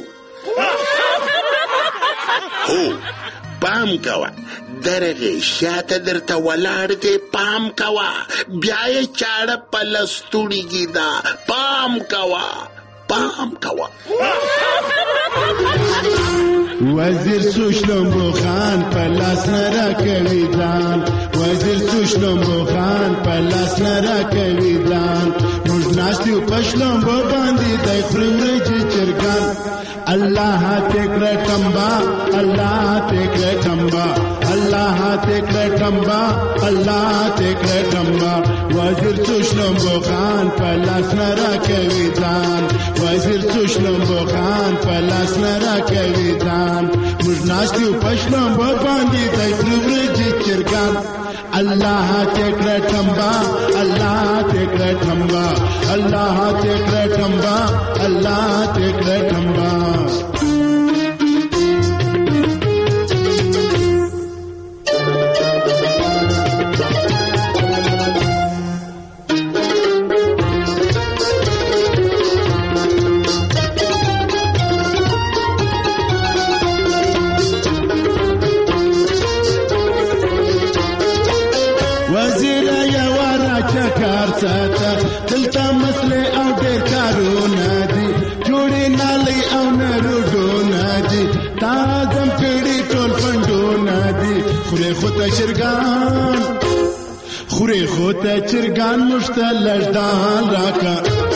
هو پام کوه، درغې شاته درته ولاړ دی، پام کوه، بیا یې چاړه په لستوڼي کې ده، پام کوه پام کوه. وزیر سوشلمبو خان په لاس نه راکوي ځان، وزیر سوشلمبو خان په لاس نه راکوي ځان. موږ ناست یو په شلمبو باندې دی خوري ورجې چرګان. الله ته کړه ټمبا، الله ته کړه ټمبا، الله ته کړه ټمبا، الله ته کړه ټمبا. وزیر سوشلمبو خان په لاس نه راکوي ځان، وزیر سوشلمبو خان په لاس نه راکوي ځان. موږ ناست یو په شلمبو باندې دی خوري ورجې چرګان. الله ته کړه ټمبا، الله ته کړه ټمبا، الله ته کړه ټمبا، الله ته کړه ټمبا. دلته مسلې او ډېر کارونه دي، جوړې نالۍ او نروډونه دي، تازم کړي ټول فنډونه دي. خورې خو ته چرګان، خورې خو ته چرګان، موږ ته لږدان راکه.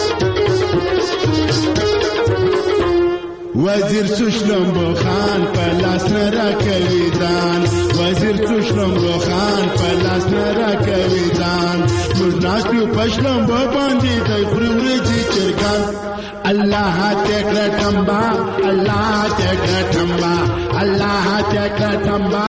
وزیر سوشلمبو خان په لاس نه راکوي ځان، وزیر سوشلمبو خان په لاس نه راکوي ځان. موږ ناست یو په شلمبو باندې دی خوري ورجې چرګان. الله ته کړه ټمبا، الله ته کړه ټمبا، الله ته کړه ټمبا.